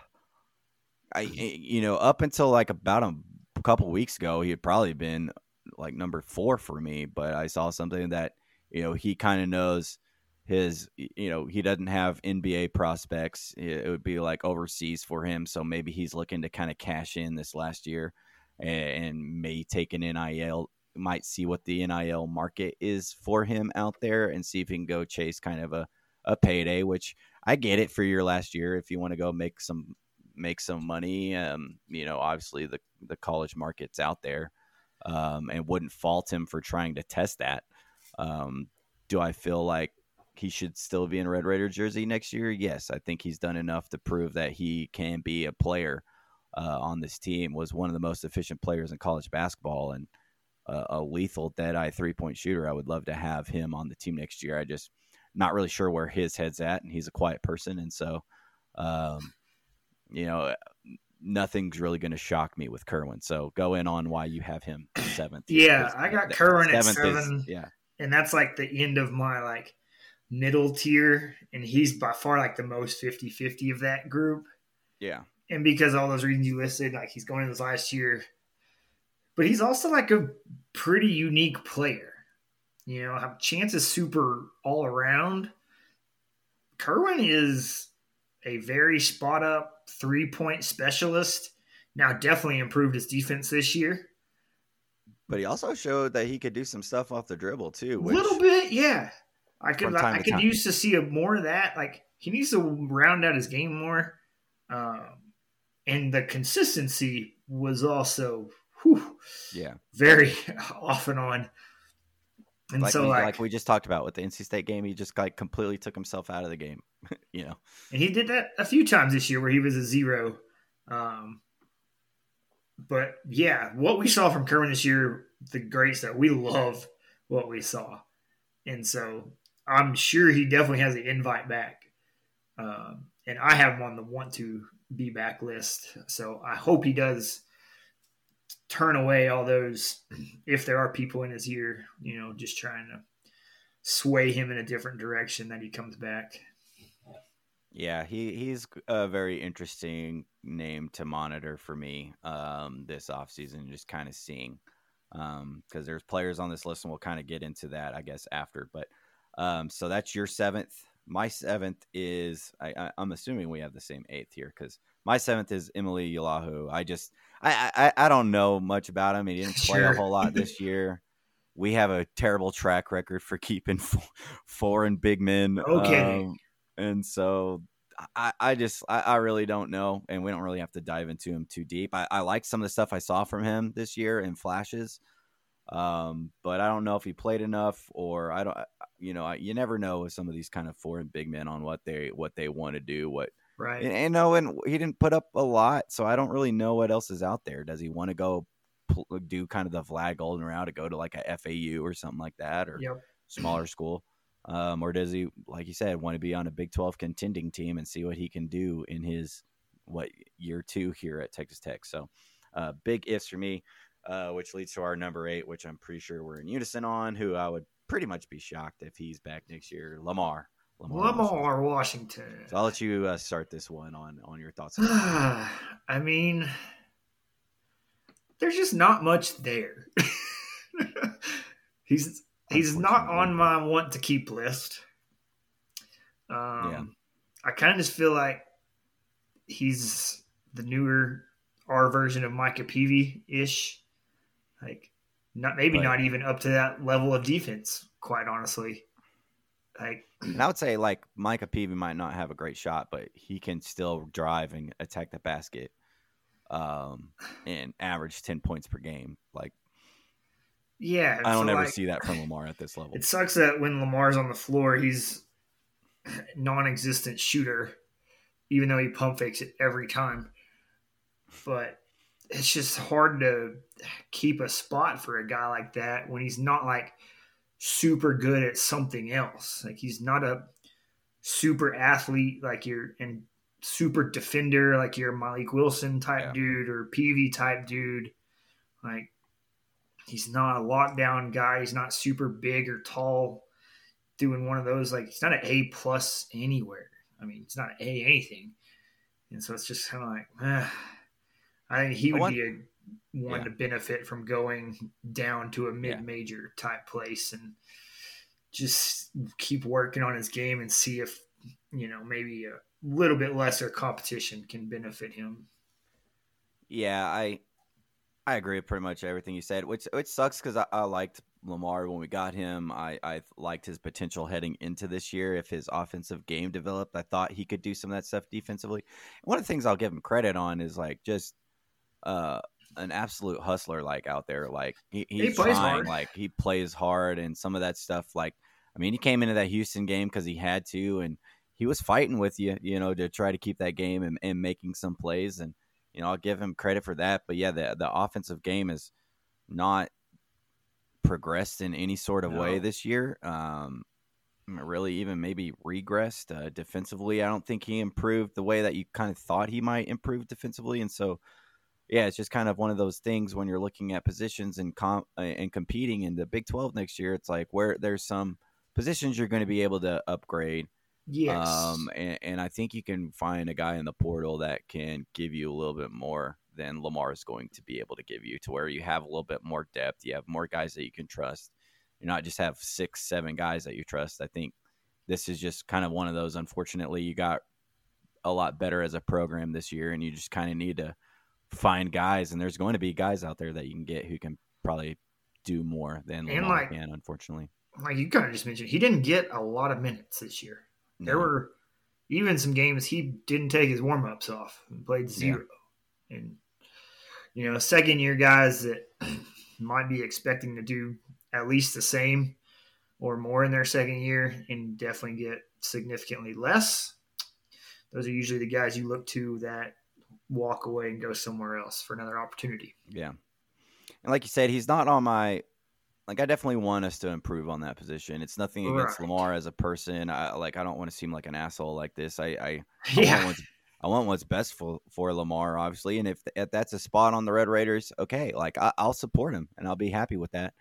I, you know, up until like about a couple weeks ago, he had probably been like number four for me, but I saw something that, you know, he kind of knows his, you know, he doesn't have N B A prospects. It would be like overseas for him. So maybe he's looking to kind of cash in this last year and may take an N I L, might see what the N I L market is for him out there and see if he can go chase kind of a, a payday, which I get it for your last year. If you want to go make some, make some money, um, you know, obviously the, the college market's out there. Um, and wouldn't fault him for trying to test that. Um, do I feel like he should still be in a Red Raider jersey next year? Yes, I think he's done enough to prove that he can be a player uh, on this team. Was one of the most efficient players in college basketball and uh, a lethal dead-eye three-point shooter. I would love to have him on the team next year. I just not really sure where his head's at, and he's a quiet person, and so um, you know. Nothing's really going to shock me with Kerwin. So go in on why you have him seventh. Yeah, I got Kerwin at seven. Is, yeah. And that's like the end of my like middle tier. And he's by far like the most fifty-fifty of that group. Yeah. And because all those reasons you listed, like he's going in his last year. But he's also like a pretty unique player. You know, Chance is super all around. Kerwin is a very spot up three-point specialist. Now definitely improved his defense this year. But he also showed that he could do some stuff off the dribble too. A little bit, yeah. I could I, I could time. use to see a, more of that. Like he needs to round out his game more. Um, and the consistency was also whew, yeah, very off and on. And like so we, like, like we just talked about with the N C State game, he just like completely took himself out of the game, you know. And he did that a few times this year where he was a zero. Um, but yeah, what we saw from Kerwin this year, the great stuff. We love what we saw. And so I'm sure he definitely has an invite back. Um, and I have him on the want to be back list. So I hope he does turn away all those, if there are people in his ear, you know, just trying to sway him in a different direction, that he comes back. Yeah, he, he's a very interesting name to monitor for me um, this offseason, just kind of seeing um, because there's players on this list, and we'll kind of get into that, I guess, after. But um, so that's your seventh. My seventh is, I, I, I'm assuming we have the same eighth here, because my seventh is Emily Yalahu. I just, I, I, I don't know much about him. He didn't play sure. a whole lot this year. We have a terrible track record for keeping four, foreign big men. Okay. Um, and so I, I just, I, I really don't know. And we don't really have to dive into him too deep. I, I like some of the stuff I saw from him this year in flashes. Um, but I don't know if he played enough, or I don't, you know, you never know with some of these kind of foreign big men on what they, what they want to do, what, right. And, and no, and he didn't put up a lot, so I don't really know what else is out there. Does he want to go pl- do kind of the Vlad Golden route to go to like a F A U or something like that, or yep. smaller school? Um, or does he, like you said, want to be on a Big twelve contending team and see what he can do in his, what, year two here at Texas Tech? So uh, big ifs for me, uh, which leads to our number eight, which I'm pretty sure we're in unison on, who I would pretty much be shocked if he's back next year, Lamar. Lamar, Lamar Washington. Washington. So I'll let you uh, start this one on, on your thoughts. I mean, there's just not much there. he's he's not on my want to keep list. Um, yeah. I kind of just feel like he's the newer our version of Micah Peavy ish. Like, not maybe but, not even up to that level of defense, quite honestly. Like, and I would say like Micah Peavy might not have a great shot, but he can still drive and attack the basket, um, and average ten points per game. Like, yeah, I don't so ever like, see that from Lamar at this level. It sucks that when Lamar's on the floor, he's non-existent shooter, even though he pump fakes it every time. But it's just hard to keep a spot for a guy like that when he's not like super good at something else. Like, he's not a super athlete like you're and super defender like your Malik Wilson type yeah. dude or P V type dude. Like, he's not a lockdown guy. He's not super big or tall doing one of those. Like, he's not an A plus anywhere. I mean, it's not an A anything. And so it's just kind of like, eh. I think he would want, be a one yeah. to benefit from going down to a mid-major yeah. type place and just keep working on his game and see if, you know, maybe a little bit lesser competition can benefit him. Yeah, I I agree with pretty much everything you said, which which sucks because I, I liked Lamar when we got him. I, I liked his potential heading into this year. If his offensive game developed, I thought he could do some of that stuff defensively. One of the things I'll give him credit on is like just uh, an absolute hustler, like out there. Like he, he's he plays trying, hard. like he plays hard and some of that stuff. Like, I mean, he came into that Houston game because he had to, and he was fighting with you, you know, to try to keep that game and, and making some plays. And, you know, I'll give him credit for that. But yeah, the the offensive game is not progressed in any sort of no. way this year. Um, really even maybe regressed uh, defensively. I don't think he improved the way that you kind of thought he might improve defensively. And so, yeah, it's just kind of one of those things when you're looking at positions and comp and competing in the Big twelve next year. It's like where there's some positions you're going to be able to upgrade. Yes. Um, and, and I think you can find a guy in the portal that can give you a little bit more than Lamar is going to be able to give you, to where you have a little bit more depth. You have more guys that you can trust. You're not just have six, seven guys that you trust. I think this is just kind of one of those. Unfortunately, you got a lot better as a program this year, and you just kind of need to find guys. And there's going to be guys out there that you can get who can probably do more than and Lamar like, can, unfortunately. Like you kind of just mentioned, he didn't get a lot of minutes this year. No. There were even some games he didn't take his warm-ups off and played zero. Yeah. And, you know, second-year guys that might be expecting to do at least the same or more in their second year and definitely get significantly less. Those are usually the guys you look to that walk away and go somewhere else for another opportunity. Yeah. And like you said, he's not on my – like, I definitely want us to improve on that position. It's nothing against right. Lamar as a person. I like. I don't want to seem like an asshole like this. I, I, I yeah. want what's, I want what's best for, for Lamar, obviously. And if, if that's a spot on the Red Raiders, okay. Like, I, I'll support him, and I'll be happy with that.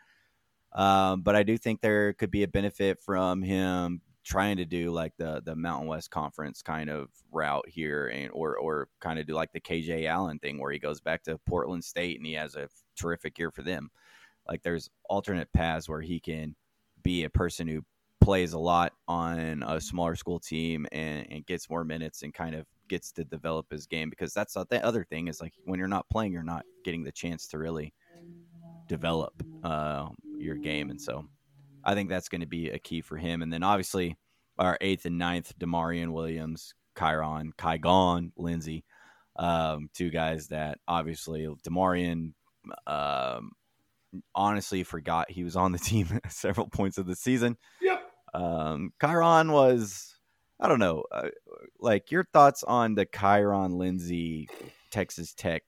Um, but I do think there could be a benefit from him trying to do like the the Mountain West Conference kind of route here, and or or kind of do like the K J Allen thing, where he goes back to Portland State and he has a terrific year for them. Like, there's alternate paths where he can be a person who plays a lot on a smaller school team and, and gets more minutes and kind of gets to develop his game, because that's the other thing is, like, when you're not playing, you're not getting the chance to really develop uh, your game. And so I think that's going to be a key for him. And then obviously our eighth and ninth, Demarion Williams, Kyron, Kygon, Lindsey, um, two guys that obviously Demarion, um, honestly forgot he was on the team at several points of the season. Yep. Um, Kyron was, I don't know, uh, like your thoughts on the Kyron Lindsey Texas Tech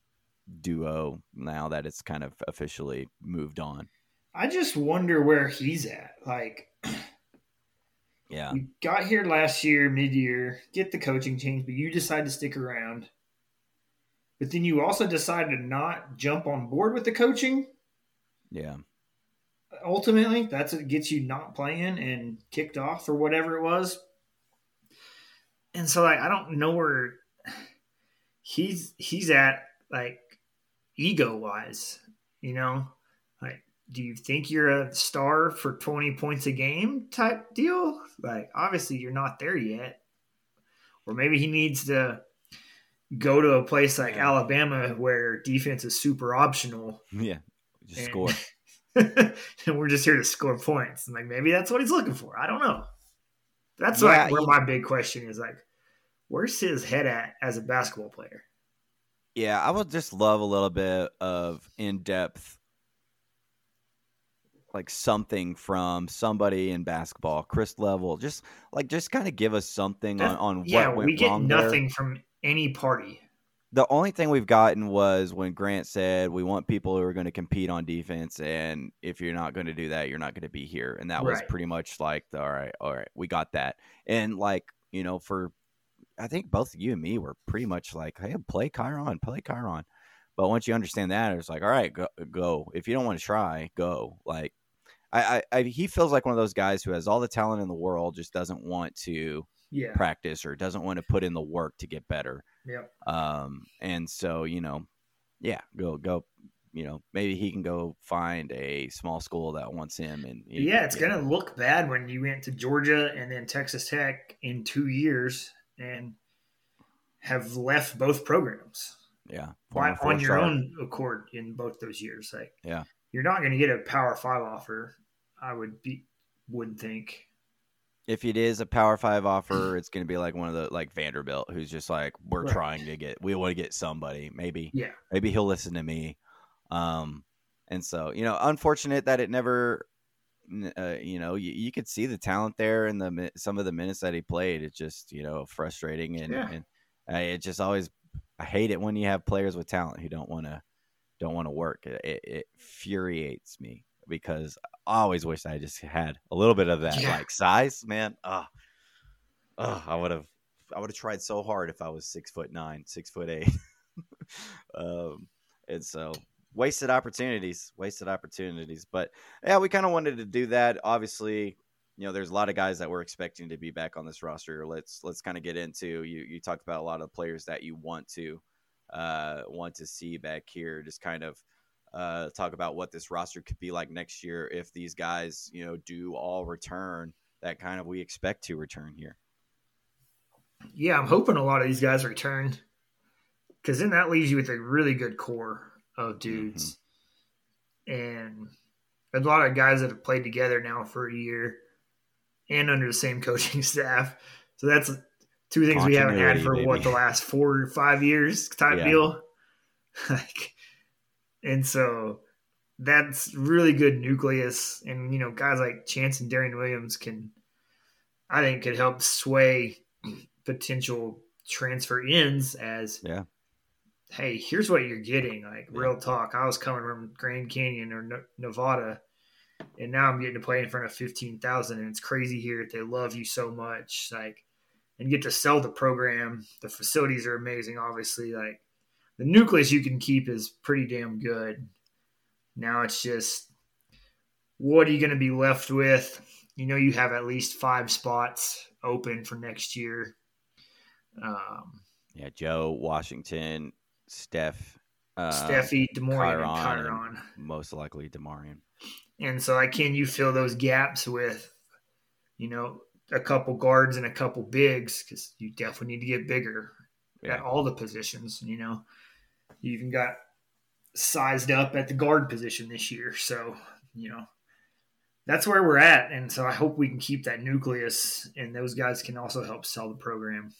duo now that it's kind of officially moved on. I just wonder where he's at. Like, Yeah. You got here last year, mid-year, get the coaching change, but you decide to stick around. But then you also decide to not jump on board with the coaching. Yeah. Ultimately, that's what gets you not playing and kicked off or whatever it was. And so, like, I don't know where he's he's at, like, ego-wise, you know? Like, do you think you're a star for twenty points a game type deal? Like, obviously, you're not there yet. Or maybe he needs to go to a place like Yeah. Alabama where defense is super optional. Yeah. Just and, score. and we're just here to score points. And like maybe that's what he's looking for. I don't know. That's Yeah, like where you- my big question is, like, where's his head at as a basketball player? Yeah, I would just love a little bit of in-depth, like something from somebody in basketball, Chris Level, just like just kind of give us something on, That- on yeah, what went we get wrong there. nothing from any party. The only thing we've gotten was when Grant said we want people who are going to compete on defense, and if you're not going to do that, you're not going to be here. And that was Right. pretty much like, the, all right, all right, we got that. And like, you know, for I think both you and me were pretty much like, hey, play Chiron, play Chiron. But once you understand that, it's like, all right, go. go. If you don't want to try, go. Like, I, I, I, he feels like one of those guys who has all the talent in the world, just doesn't want to Yeah. practice or doesn't want to put in the work to get better. Yep. Um, and so, you know, yeah, go, go, you know, maybe he can go find a small school that wants him. And he- Yeah, it's yeah. going to look bad when you went to Georgia and then Texas Tech in two years and have left both programs yeah, by, former on your four-star. own accord in both those years. Like, Yeah. you're not going to get a Power Five offer. I would be would think. If it is a Power Five offer, it's going to be like one of the like Vanderbilt, who's just like, we're Right. trying to get, we want to get somebody. Maybe, Yeah, maybe he'll listen to me. Um, and so, you know, unfortunate that it never, uh, you know, you, you could see the talent there in the mi- some of the minutes that he played. It's just, you know, frustrating, and Yeah. and I, it just always, I hate it when you have players with talent who don't want to don't want to work. It, it, it infuriates me because I always wish I just had a little bit of that Yeah. like size, man. Oh, oh I would have, I would have tried so hard if I was six foot nine, six foot eight. um, and so wasted opportunities, wasted opportunities. But yeah, we kind of wanted to do that. Obviously, you know, there's a lot of guys that we're expecting to be back on this roster. Let's let's kind of get into you. You talked about a lot of players that you want to uh, want to see back here. Just kind of uh, talk about what this roster could be like next year if these guys, you know, do all return that kind of we expect to return here. yeah. I'm hoping a lot of these guys return because then that leaves you with a really good core of dudes, and a lot of guys that have played together now for a year and under the same coaching staff. So that's two things we haven't had Continuity, for baby. what, the last four or five years type Yeah. deal. Like, and so that's really good nucleus. And, you know, guys like Chance and Darian Williams can, I think, could help sway potential transfer ins as, Yeah. hey, here's what you're getting. Like, Yeah. real talk. I was coming from Grand Canyon or no- Nevada, and now I'm getting to play in front of fifteen thousand, and it's crazy here. They love you so much. Like, and get to sell the program. The facilities are amazing, obviously. Like, the nucleus you can keep is pretty damn good. Now it's just, what are you going to be left with? You know, you have at least five spots open for next year. Um, Yeah, Joe, Washington, Steph, uh, Steffi, Demorian, and Chiron, Chiron. and most likely Demarion. And so, like, can you fill those gaps with, you know, a couple guards and a couple bigs? Because you definitely need to get bigger Yeah. at all the positions. You know, you even got sized up at the guard position this year. So, you know, that's where we're at. And so I hope we can keep that nucleus, and those guys can also help sell the program.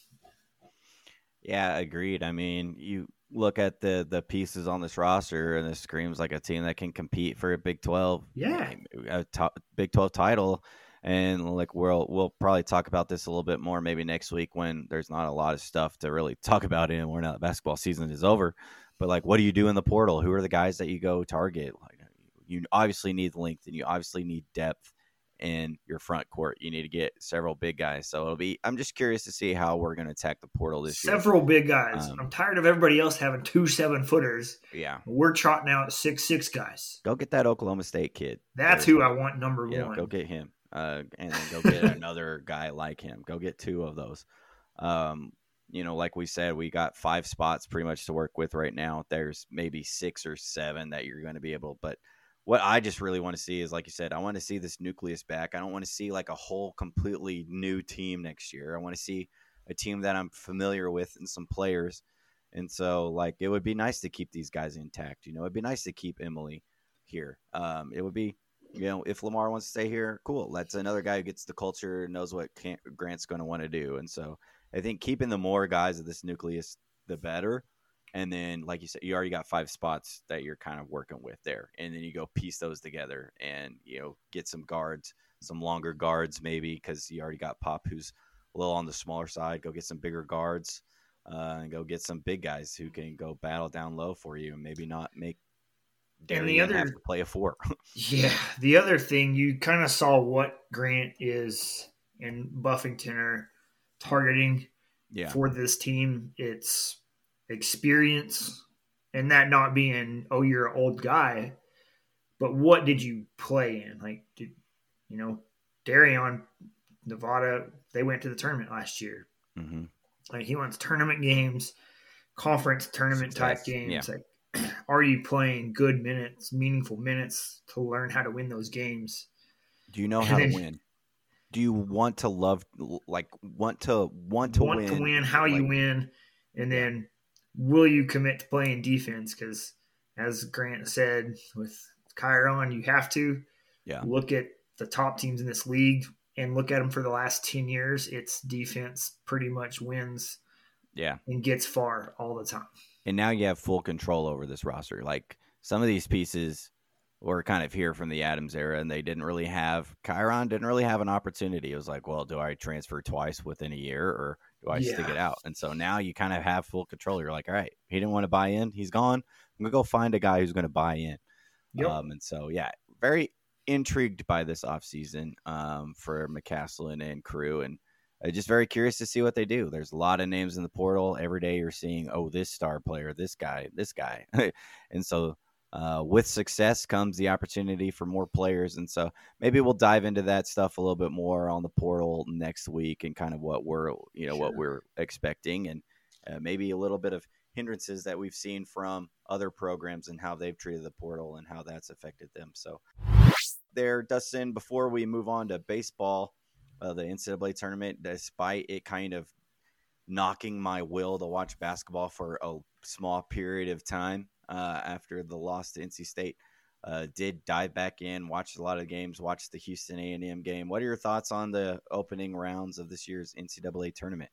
Yeah, agreed. I mean, you look at the the pieces on this roster, and this screams like a team that can compete for a Big twelve, Yeah. a top, Big twelve title. And like we'll we'll probably talk about this a little bit more maybe next week when there's not a lot of stuff to really talk about in where now the basketball season is over. But like, what do you do in the portal? Who are the guys that you go target? Like, you obviously need length, and you obviously need depth. in your front court. You need to get several big guys. So it'll be. I'm just curious to see how we're going to attack the portal this several year. Several big guys. Um, I'm tired of everybody else having two seven footers. Yeah, we're trotting out six six guys. Go get that Oklahoma State kid. That's who I want number you one. Know, go get him, uh, and then go get another guy like him. Go get two of those. Um, you know, like we said, we got five spots pretty much to work with right now. There's maybe six or seven that you're going to be able, but what I just really want to see is, like you said, I want to see this nucleus back. I don't want to see like a whole completely new team next year. I want to see a team that I'm familiar with and some players. And so, like, it would be nice to keep these guys intact. You know, it'd be nice to keep Emily here. Um, it would be, you know, if Lamar wants to stay here, cool. That's another guy who gets the culture, knows what Grant's going to want to do. And so I think keeping the more guys of this nucleus, the better. And then, like you said, you already got five spots that you're kind of working with there. And then you go piece those together and, you know, get some guards, some longer guards maybe, because you already got Pop, who's a little on the smaller side. Go get some bigger guards uh, and go get some big guys who can go battle down low for you and maybe not make Darian other, have to play a four. Yeah. The other thing, you kind of saw what Grant is and Buffington are targeting yeah. for this team. It's experience, and that not being, oh, you're an old guy, but what did you play in? Like, did you know, Darian, Nevada, they went to the tournament last year. Mm-hmm. Like, he wants tournament games, conference tournament Success. type games. Yeah. Like, are you playing good minutes, meaningful minutes to learn how to win those games? Do you know how then, to win? Do you want to love, like, want to want to want win? Want to win, how like, you win, and then will you commit to playing defense? Because as Grant said, with Chiron, you have to yeah. look at the top teams in this league and look at them for the last ten years. It's defense pretty much wins yeah, and gets far all the time. And now you have full control over this roster. Like, some of these pieces were kind of here from the Adams era, and they didn't really have – Chiron didn't really have an opportunity. It was like, well, do I transfer twice within a year or – do I yeah. stick it out? And so now you kind of have full control. You're like, all right, he didn't want to buy in. He's gone. I'm going to go find a guy who's going to buy in. Yep. Um, and so, yeah, very intrigued by this offseason um, for McCaslin and crew. And uh, just very curious to see what they do. There's a lot of names in the portal. Every day you're seeing, oh, this star player, this guy, this guy. And so uh, with success comes the opportunity for more players. And so maybe we'll dive into that stuff a little bit more on the portal next week and kind of what we're, you know, sure. what we're expecting, and uh, maybe a little bit of hindrances that we've seen from other programs and how they've treated the portal and how that's affected them. So there, Dustin, before we move on to baseball, uh, the N C double A tournament, despite it kind of knocking my will to watch basketball for a small period of time, Uh, after the loss to N C State, uh, did dive back in, watched a lot of the games, watched the Houston A and M game. What are your thoughts on the opening rounds of this year's N C double A tournament?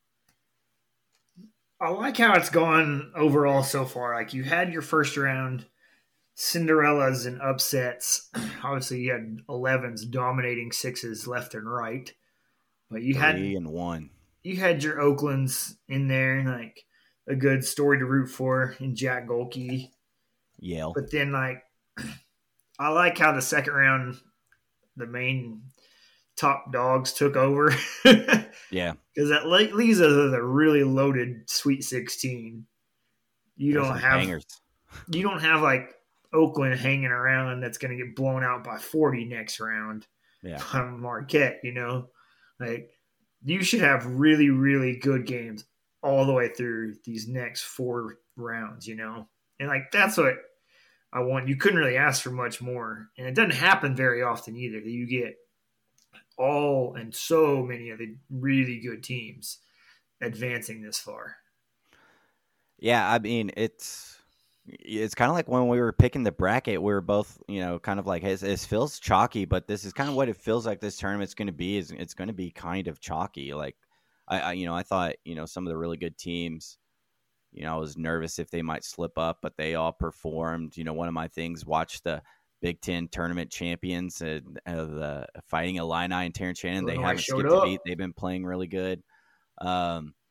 I like how it's gone overall so far. Like, you had your first round Cinderellas and upsets. Obviously, you had elevens dominating sixes left and right, but you Three had and one. You had your Oaklands in there, like a good story to root for in Jack Golke. Yale. But then, like, I like how the second round, the main top dogs took over. Yeah. Because that leaves us with a really loaded Sweet sixteen. You There's don't have bangers. You don't have, like, Oakland hanging around that's going to get blown out by forty next round. Yeah. From Marquette, you know? Like, you should have really, really good games all the way through these next four rounds, you know? And, like, that's what I want. You couldn't really ask for much more. And it doesn't happen very often either that you get all and so many of the really good teams advancing this far. Yeah, I mean, it's it's kind of like when we were picking the bracket, we were both, you know, kind of like, hey, it feels chalky, but this is kind of what it feels like this tournament's going to be. Is It's going to be kind of chalky. Like, I, I, you know, I thought, you know, some of the really good teams, you know, I was nervous if they might slip up, but they all performed. You know, one of my things, watch the Big Ten tournament champions, uh, uh, the Fighting Illini and Terrence Shannon. They haven't skipped a beat. They've been playing really good. Um,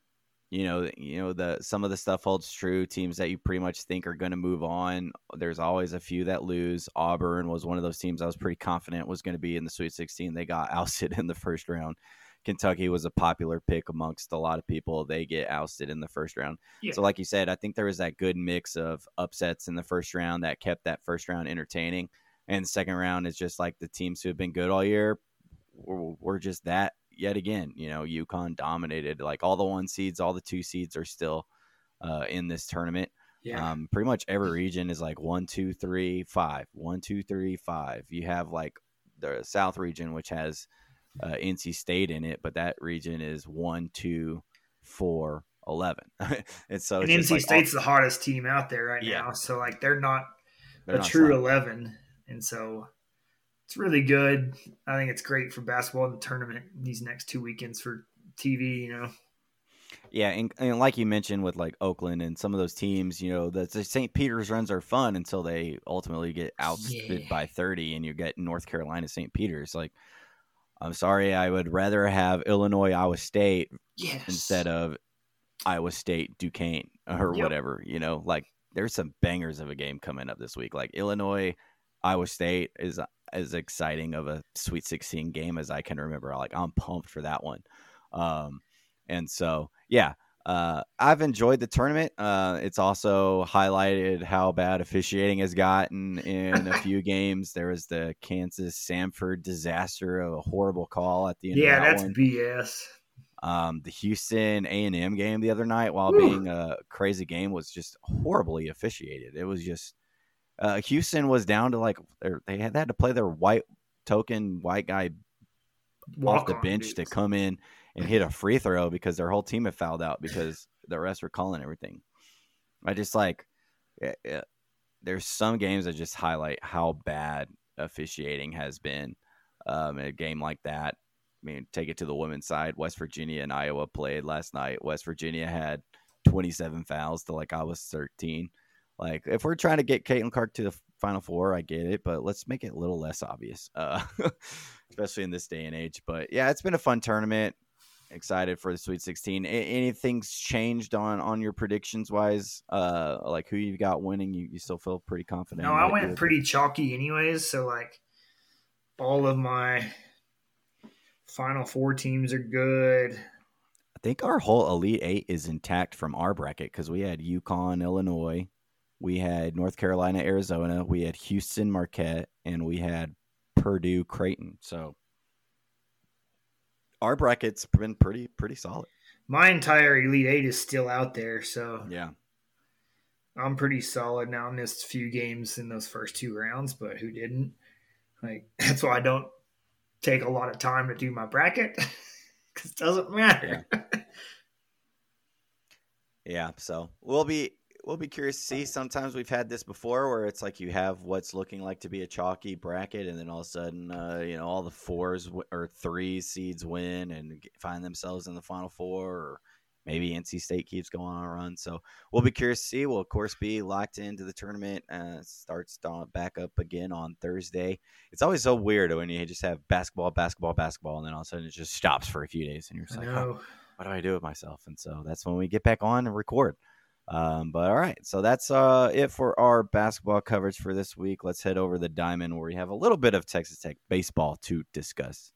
you know, you know the some of the stuff holds true. Teams that you pretty much think are going to move on, there's always a few that lose. Auburn was one of those teams I was pretty confident was going to be in the Sweet sixteen. They got ousted in the first round. Kentucky was a popular pick amongst a lot of people. They get ousted in the first round. Yeah. So like you said, I think there was that good mix of upsets in the first round that kept that first round entertaining. And the second round is just like the teams who have been good all year were, were just that yet again. You know, UConn dominated. Like all the one seeds, all the two seeds are still uh, in this tournament. Yeah. Um, pretty much every region is like one, two, three, five. One, two, three, five. You have like the South region, which has Uh, N C State in it, but that region is one, two, four, eleven. And so and N C like State's all... the hottest team out there right yeah. now. So like they're not they're a not true sliding. eleven, and so it's really good. I think it's great for basketball in the tournament these next two weekends for T V. You know. Yeah, and, and like you mentioned with like Oakland and some of those teams, you know, the, the Saint Peter's runs are fun until they ultimately get ousted yeah. by thirty, and you get North Carolina Saint Peter's like. I'm sorry, I would rather have Illinois, Iowa State yes. instead of Iowa State, Duquesne, or yep. whatever. You know, like there's some bangers of a game coming up this week. Like Illinois, Iowa State is as exciting of a Sweet sixteen game as I can remember. Like I'm pumped for that one. Um, and so, yeah, uh, I've enjoyed the tournament. Uh, it's also highlighted how bad officiating has gotten in a few games. There was the Kansas Samford disaster of a horrible call at the end yeah, of that that's one. B S. Um, the Houston A and M game the other night, while Woo. being a crazy game, was just horribly officiated. It was just uh, Houston was down to like they had, they had to play their white token white guy Walk off the bench dudes. to come in and hit a free throw because their whole team had fouled out because the refs were calling everything. I just like, it, it, there's some games that just highlight how bad officiating has been um, in a game like that. I mean, take it to the women's side. West Virginia and Iowa played last night. West Virginia had twenty-seven fouls to like Iowa's thirteen. Like, if we're trying to get Caitlin Clark to the Final Four, I get it, but let's make it a little less obvious, uh, especially in this day and age. But yeah, it's been a fun tournament. Excited for the Sweet sixteen. A- anything's changed on on your predictions wise? Uh, like who you got winning? You, you still feel pretty confident? No, I went pretty chalky anyways. So like all of my Final Four teams are good. I think our whole Elite Eight is intact from our bracket because we had UConn, Illinois, we had North Carolina, Arizona, we had Houston, Marquette, and we had Purdue, Creighton. So. Our bracket's been pretty pretty solid. My entire Elite Eight is still out there, so yeah, I'm pretty solid now. I missed a few games in those first two rounds, but who didn't? Like that's why I don't take a lot of time to do my bracket because it doesn't matter. Yeah. yeah, so we'll be we'll be curious to see. Sometimes we've had this before where it's like you have what's looking like to be a chalky bracket, and then all of a sudden, uh, you know, all the fours w- or three seeds win and get, find themselves in the Final Four, or maybe N C State keeps going on a run. So we'll be curious to see. We'll, of course, be locked into the tournament. Uh, starts back up again on Thursday. It's always so weird when you just have basketball, basketball, basketball, and then all of a sudden it just stops for a few days, and you're just like, oh, what do I do with myself? And so that's when we get back on and record. Um, but all right, so that's uh, it for our basketball coverage for this week. Let's head over to the Diamond where we have a little bit of Texas Tech baseball to discuss.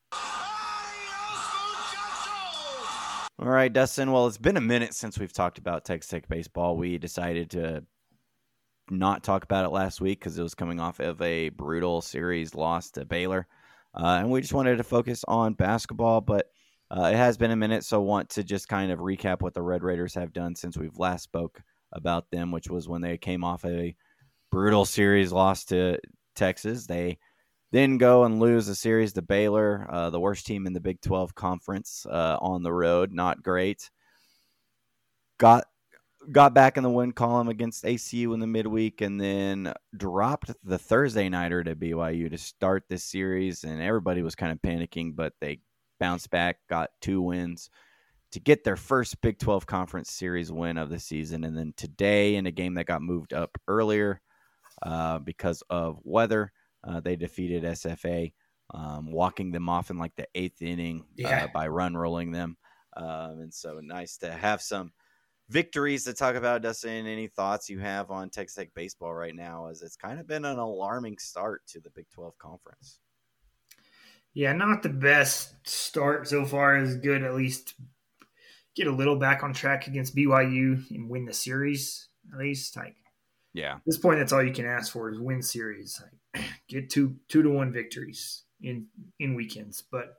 All right, Dustin. Well, it's been a minute since we've talked about Texas Tech baseball. We decided to not talk about it last week because it was coming off of a brutal series loss to Baylor, uh, and we just wanted to focus on basketball, but Uh, it has been a minute, so want to just kind of recap what the Red Raiders have done since we've last spoke about them, which was when they came off a brutal series loss to Texas. They then go and lose a series to Baylor, uh, the worst team in the Big twelve conference, uh, on the road. Not great. Got got back in the win column against A C U in the midweek, and then dropped the Thursday nighter to B Y U to start this series, and everybody was kind of panicking, but they bounced back, got two wins to get their first Big twelve Conference Series win of the season. And then today, in a game that got moved up earlier uh, because of weather, uh, they defeated S F A, um, walking them off in like the eighth inning yeah. uh, by run rolling them. Um, and so nice to have some victories to talk about. Dustin, any thoughts you have on Texas Tech baseball right now, as it's kind of been an alarming start to the Big twelve conference? Yeah, not the best start so far. Is good at least get a little back on track against B Y U and win the series at least. Like, yeah, at this point, that's all you can ask for is win series. Like, get two two to one victories in in weekends. But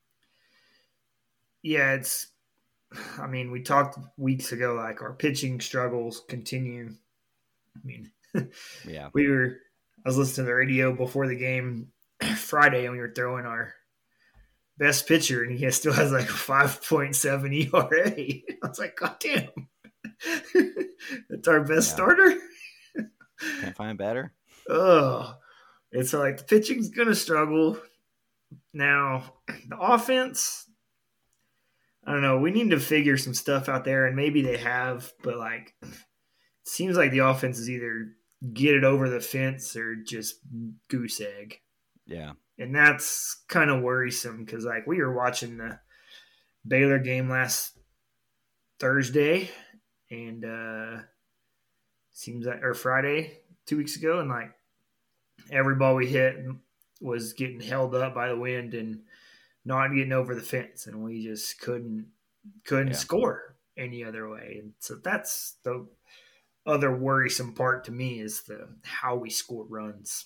yeah, it's. I mean, we talked weeks ago, like our pitching struggles continue. I mean, yeah, we were. I was listening to the radio before the game Friday, and we were throwing our best pitcher, and he still has like a five point seven E R A. I was like, God damn, that's our best yeah. starter. Can't find better. Oh, it's like the pitching's gonna struggle. Now the offense, I don't know. We need to figure some stuff out there, and maybe they have, but like, it seems like the offense is either get it over the fence or just goose egg. Yeah. And that's kind of worrisome because, like, we were watching the Baylor game last Thursday and uh, seems like, or Friday, two weeks ago, and like every ball we hit was getting held up by the wind and not getting over the fence, and we just couldn't couldn't yeah. score any other way. And so that's the other worrisome part to me is the how we score runs.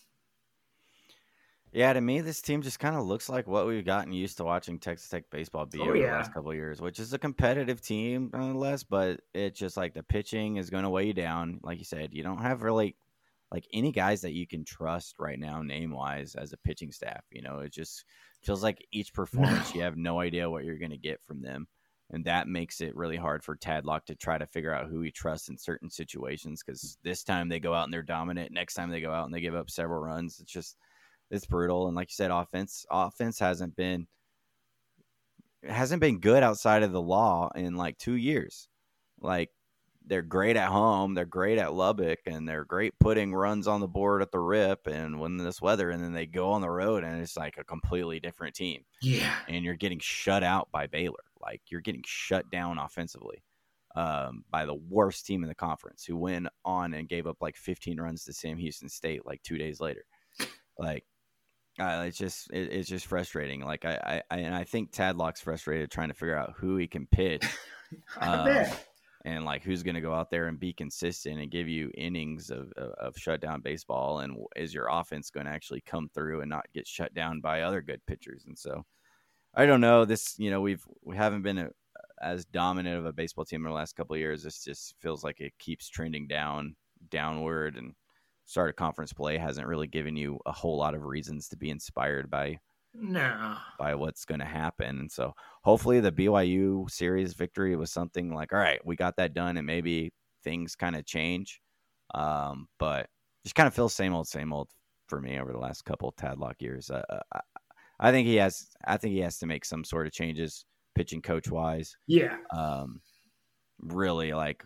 Yeah, to me, this team just kind of looks like what we've gotten used to watching Texas Tech baseball be Oh, over yeah. the last couple of years, which is a competitive team nonetheless, but it's just like the pitching is going to weigh you down. Like you said, you don't have really like any guys that you can trust right now name-wise as a pitching staff. You know, it just feels like each performance No. you have no idea what you're going to get from them, and that makes it really hard for Tadlock to try to figure out who he trusts in certain situations because this time they go out and they're dominant. Next time they go out and they give up several runs. It's just – it's brutal. And like you said, offense offense hasn't been hasn't been good outside of the law in like two years. Like they're great at home, they're great at Lubbock, and they're great putting runs on the board at the Rip and when this weather, and then they go on the road and it's like a completely different team. Yeah. And you're getting shut out by Baylor. Like you're getting shut down offensively um, by the worst team in the conference who went on and gave up like fifteen runs to Sam Houston State like two days later. Like, Uh, it's just it, it's just frustrating. Like I, I and I think Tadlock's frustrated trying to figure out who he can pitch, I um, bet. and like who's going to go out there and be consistent and give you innings of, of of shutdown baseball, and is your offense going to actually come through and not get shut down by other good pitchers? And so I don't know. This you know we've we haven't been a, as dominant of a baseball team in the last couple of years. This just feels like it keeps trending down downward and. Start of conference play hasn't really given you a whole lot of reasons to be inspired by No. by what's going to happen. And so hopefully the B Y U series victory was something like, all right, we got that done and maybe things kind of change. Um, but just kind of feels same old, same old for me over the last couple of Tadlock years. Uh, I, I think he has, I think he has to make some sort of changes pitching coach wise. Yeah. Um, really like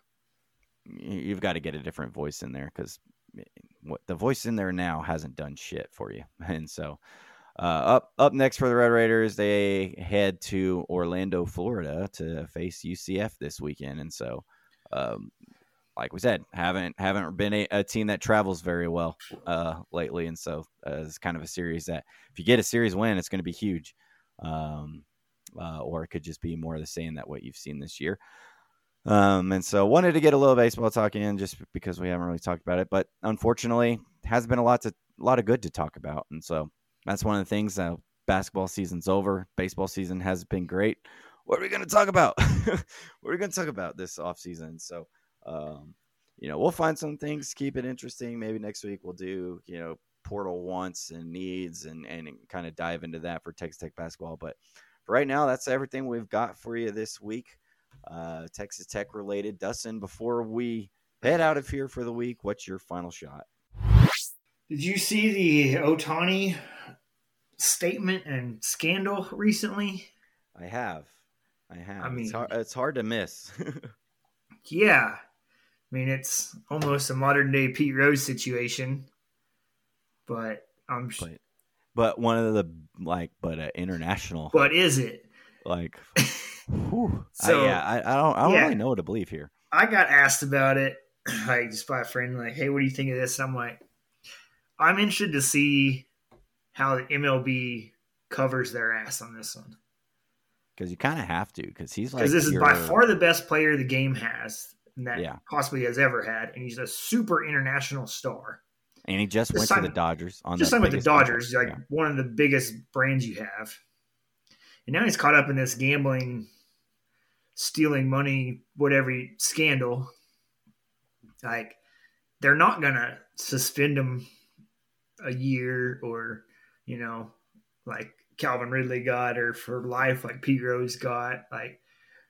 you've got to get a different voice in there because what the voice in there now hasn't done shit for you. And so uh, up up next for the Red Raiders, they head to Orlando, Florida to face U C F this weekend. And so, um, like we said, haven't haven't been a, a team that travels very well uh, lately. And so uh, it's kind of a series that if you get a series win, it's going to be huge. Um, uh, or it could just be more of the same that what you've seen this year. Um, and so wanted to get a little baseball talk in just because we haven't really talked about it, but unfortunately has been a lot to, a lot of good to talk about. And so that's one of the things that uh, basketball season's over. Baseball season has been great. What are we going to talk about? What are we going to talk about this off season? So, um, you know, we'll find some things, keep it interesting. Maybe next week we'll do, you know, portal wants and needs and, and kind of dive into that for Texas Tech basketball. But for right now, that's everything we've got for you this week. Uh, Texas Tech related. Dustin, before we head out of here for the week, what's your final shot? Did you see the Ohtani statement and scandal recently? I have. I have. I mean, it's hard, it's hard to miss. Yeah. I mean, it's almost a modern day Pete Rose situation, but I'm. but, but one of the like, but uh, international. What is it? Like, whew. So I, yeah, I, I don't. I don't yeah. really know what to believe here. I got asked about it, like just by a friend, like, "Hey, what do you think of this?" And I'm like, I'm interested to see how the M L B covers their ass on this one. Because you kind of have to, because he's like, because this is your- by far the best player the game has, and that Yeah. possibly has ever had, and he's a super international star. and he just, Just went signed- to the Dodgers on Just the like with the biggest Dodgers, contract. like one of the biggest brands you have. And now he's caught up in this gambling, stealing money, whatever scandal. Like, they're not going to suspend him a year or, you know, like Calvin Ridley got, or for life like Pete Rose got. Like,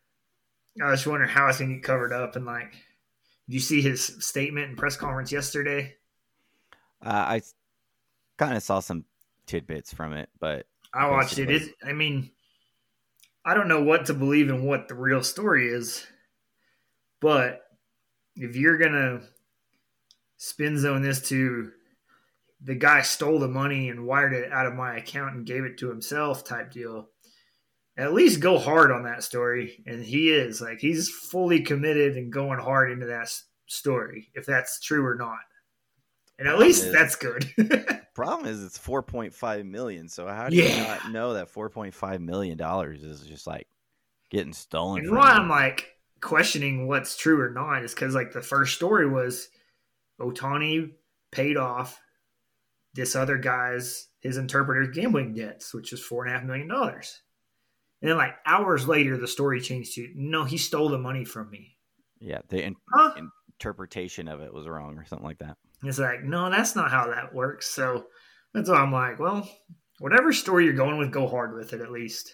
I was wondering how it's going to get covered up. And, like, did you see his statement and press conference yesterday? Uh, I kind of saw some tidbits from it, but I watched it. basically- It's, I mean, I don't know what to believe in what the real story is, but if you're going to spin zone this to the guy stole the money and wired it out of my account and gave it to himself type deal, at least go hard on that story. And he is. Like, he's fully committed and going hard into that s- story, if that's true or not. And at least is- that's good. problem is it's four point five million. So how do you Yeah. not know that four point five million dollars is just like getting stolen And from why you? I'm like questioning what's true or not is because, like, the first story was Ohtani paid off this other guy's, his interpreter's gambling debts, which is four and a half million dollars. And then, like, hours later, the story changed to, no, he stole the money from me. Yeah, the in- Huh? interpretation of it was wrong or something like that. It's like, no, that's not how that works. So that's why I'm like, well, whatever story you're going with, go hard with it at least.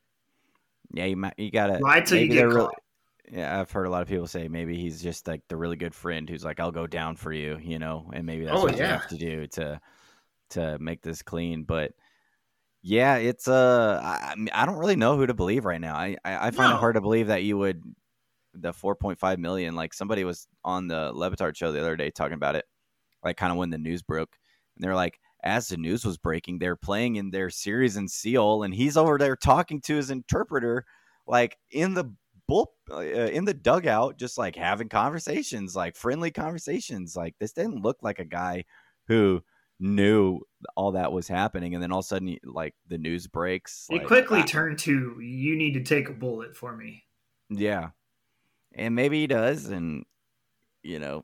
Yeah, you might, you gotta Lie till you maybe get they're caught. really- yeah, I've heard a lot of people say maybe he's just like the really good friend who's like, I'll go down for you, you know, and maybe that's Oh, what you yeah. have to do to to make this clean. But yeah, it's uh, I, I mean, I don't really know who to believe right now. I I, I find No. it hard to believe that you would the four point five million. Like somebody was on the Levitard show the other day talking about it, like kind of when the news broke, and they're like, as the news was breaking, they're playing in their series in Seoul, and he's over there talking to his interpreter, like in the bull, uh, in the dugout, just like having conversations, like friendly conversations. Like this didn't look like a guy who knew all that was happening, and then all of a sudden, like the news breaks. It like, quickly ah, turned to, you need to take a bullet for me. yeah, and maybe he does, and you know,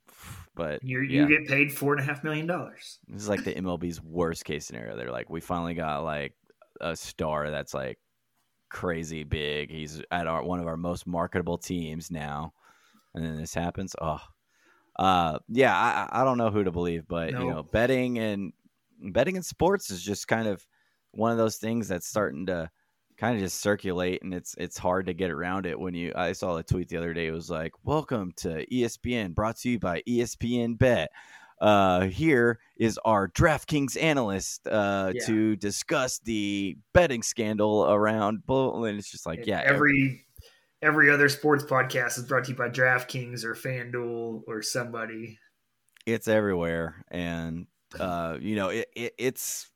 but You're, yeah. You get paid four and a half million dollars. This is like the M L B's worst case scenario. They're like, we finally got like a star that's like crazy big. He's at our one of our most marketable teams now, and then this happens. Oh, uh, yeah. I I don't know who to believe, but No. you know, betting and betting in sports is just kind of one of those things that's starting to kind of just circulate, and it's it's hard to get around it. When you, I saw a tweet the other day. It was like, "Welcome to E S P N, brought to you by E S P N Bet. Uh, here is our DraftKings analyst uh, Yeah. to discuss the betting scandal around." Bull, and it's just like, And yeah, every every other sports podcast is brought to you by DraftKings or FanDuel or somebody. it's everywhere, and uh, you know, it, it it's.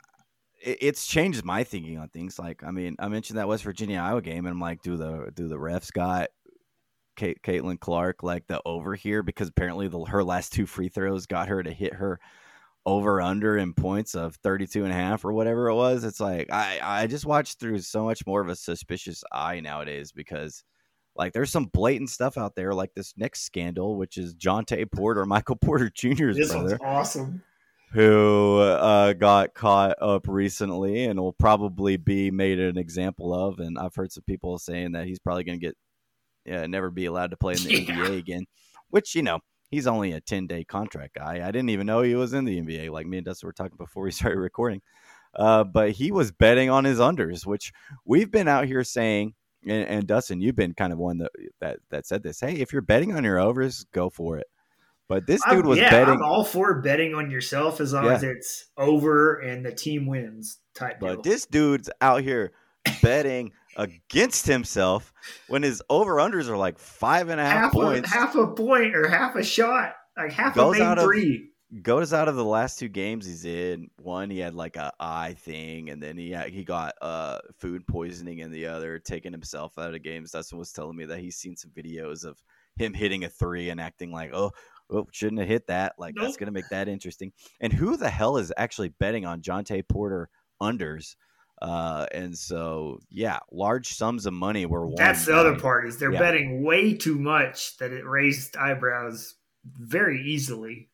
it- It's changed my thinking on things. Like, I mean, I mentioned that West Virginia Iowa game, and I'm like, do the do the refs got Kate, Caitlin Clark like the over here? Because apparently the, her last two free throws got her to hit her over under in points of thirty-two and a half or whatever it was. It's like I I just watched through so much more of a suspicious eye nowadays, because like there's some blatant stuff out there, like this next scandal, which is Jonte Porter, Michael Porter Junior's This brother, one's awesome. who uh, got caught up recently and will probably be made an example of. And I've heard some people saying that he's probably going to get yeah, never be allowed to play in the Yeah. N B A again, which, you know, he's only a ten-day contract guy. I didn't even know he was in the N B A. Like me and Dustin were talking before we started recording. Uh, but he was betting on his unders, which we've been out here saying, and, and Dustin, you've been kind of one that, that that said this, hey, if you're betting on your overs, go for it. But this dude I'm- was yeah, betting. I'm all for betting on yourself as long Yeah. as it's over and the team wins type But deal. this dude's out here betting against himself when his over-unders are like five and a half, half points. a half a point or half a shot, like half Goes a made out of- three. Goes out of the last two games he's in. One, he had like a eye thing, and then he had, he got uh, food poisoning in the other, taking himself out of games. Dustin was telling me that he's seen some videos of him hitting a three and acting like, oh, oh shouldn't have hit that. Like, nope. That's going to make that interesting. And who the hell is actually betting on Jontay Porter unders? Uh, and so, yeah, large sums of money were won. That's the by, other part is they're yeah. betting way too much that it raised eyebrows very easily.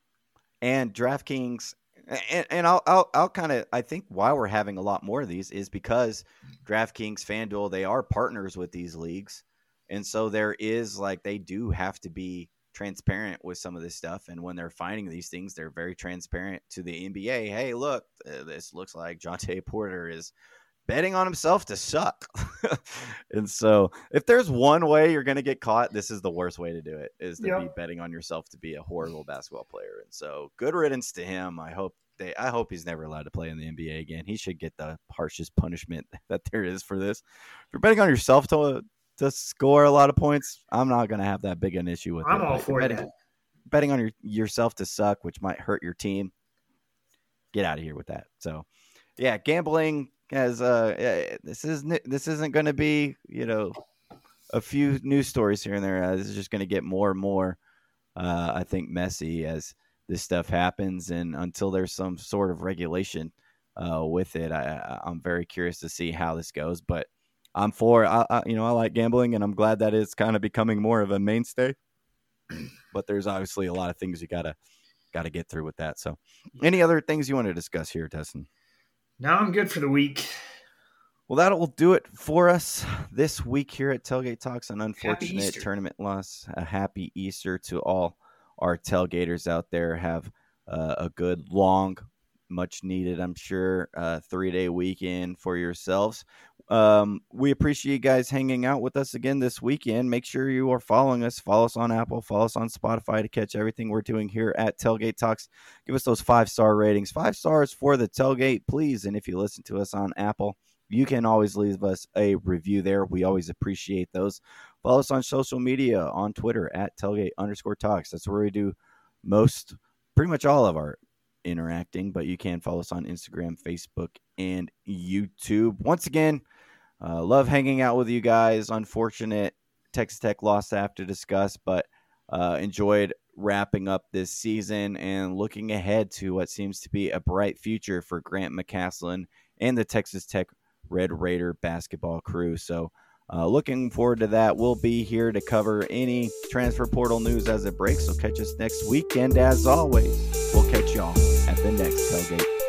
And DraftKings, and, and I'll I'll, I'll kind of I think why we're having a lot more of these is because DraftKings, FanDuel, they are partners with these leagues, and so there is like they do have to be transparent with some of this stuff, and when they're finding these things, they're very transparent to the N B A. Hey, look, uh, this looks like Jontay Porter is betting on himself to suck. And so if there's one way you're going to get caught, this is the worst way to do it, is to yep. be betting on yourself to be a horrible basketball player. And so good riddance to him. I hope they, I hope he's never allowed to play in the N B A again. He should get the harshest punishment that there is for this. If you're betting on yourself to to score a lot of points, I'm not going to have that big an issue with I'm it. all for betting, that. Betting on your, yourself to suck, which might hurt your team, get out of here with that. So, yeah, gambling has uh, this is this isn't going to be, you know, a few news stories here and there. Uh, this is just going to get more and more, uh, I think, messy as this stuff happens, and until there's some sort of regulation uh, with it, I, I'm very curious to see how this goes. But I'm for, I, I, you know, I like gambling, and I'm glad that it's kind of becoming more of a mainstay. But there's obviously a lot of things you gotta gotta get through with that. So, any other things you want to discuss here, Dustin? No, I'm good for the week. Well, that will do it for us this week here at Tailgate Talks. An unfortunate tournament loss. A happy Easter to all our tailgaters out there. Have uh, a good, long, much needed, I'm sure, uh, three-day weekend for yourselves. Um, we appreciate you guys hanging out with us again this weekend. Make sure you are following us. Follow us on Apple. Follow us on Spotify to catch everything we're doing here at Tailgate Talks. Give us those five-star ratings. Five stars for the tailgate, please. And if you listen to us on Apple, you can always leave us a review there. We always appreciate those. Follow us on social media, on Twitter at tailgate underscore talks. That's where we do most, pretty much all of our interacting, but you can follow us on Instagram, Facebook, and YouTube. Once again, uh, love hanging out with you guys. Unfortunate Texas Tech loss to have to discuss, but uh, enjoyed wrapping up this season and looking ahead to what seems to be a bright future for Grant McCasland and the Texas Tech Red Raider basketball crew. So uh, looking forward to that. We'll be here to cover any transfer portal news as it breaks. So catch us next week. And as always, we'll catch y'all at the next tailgate.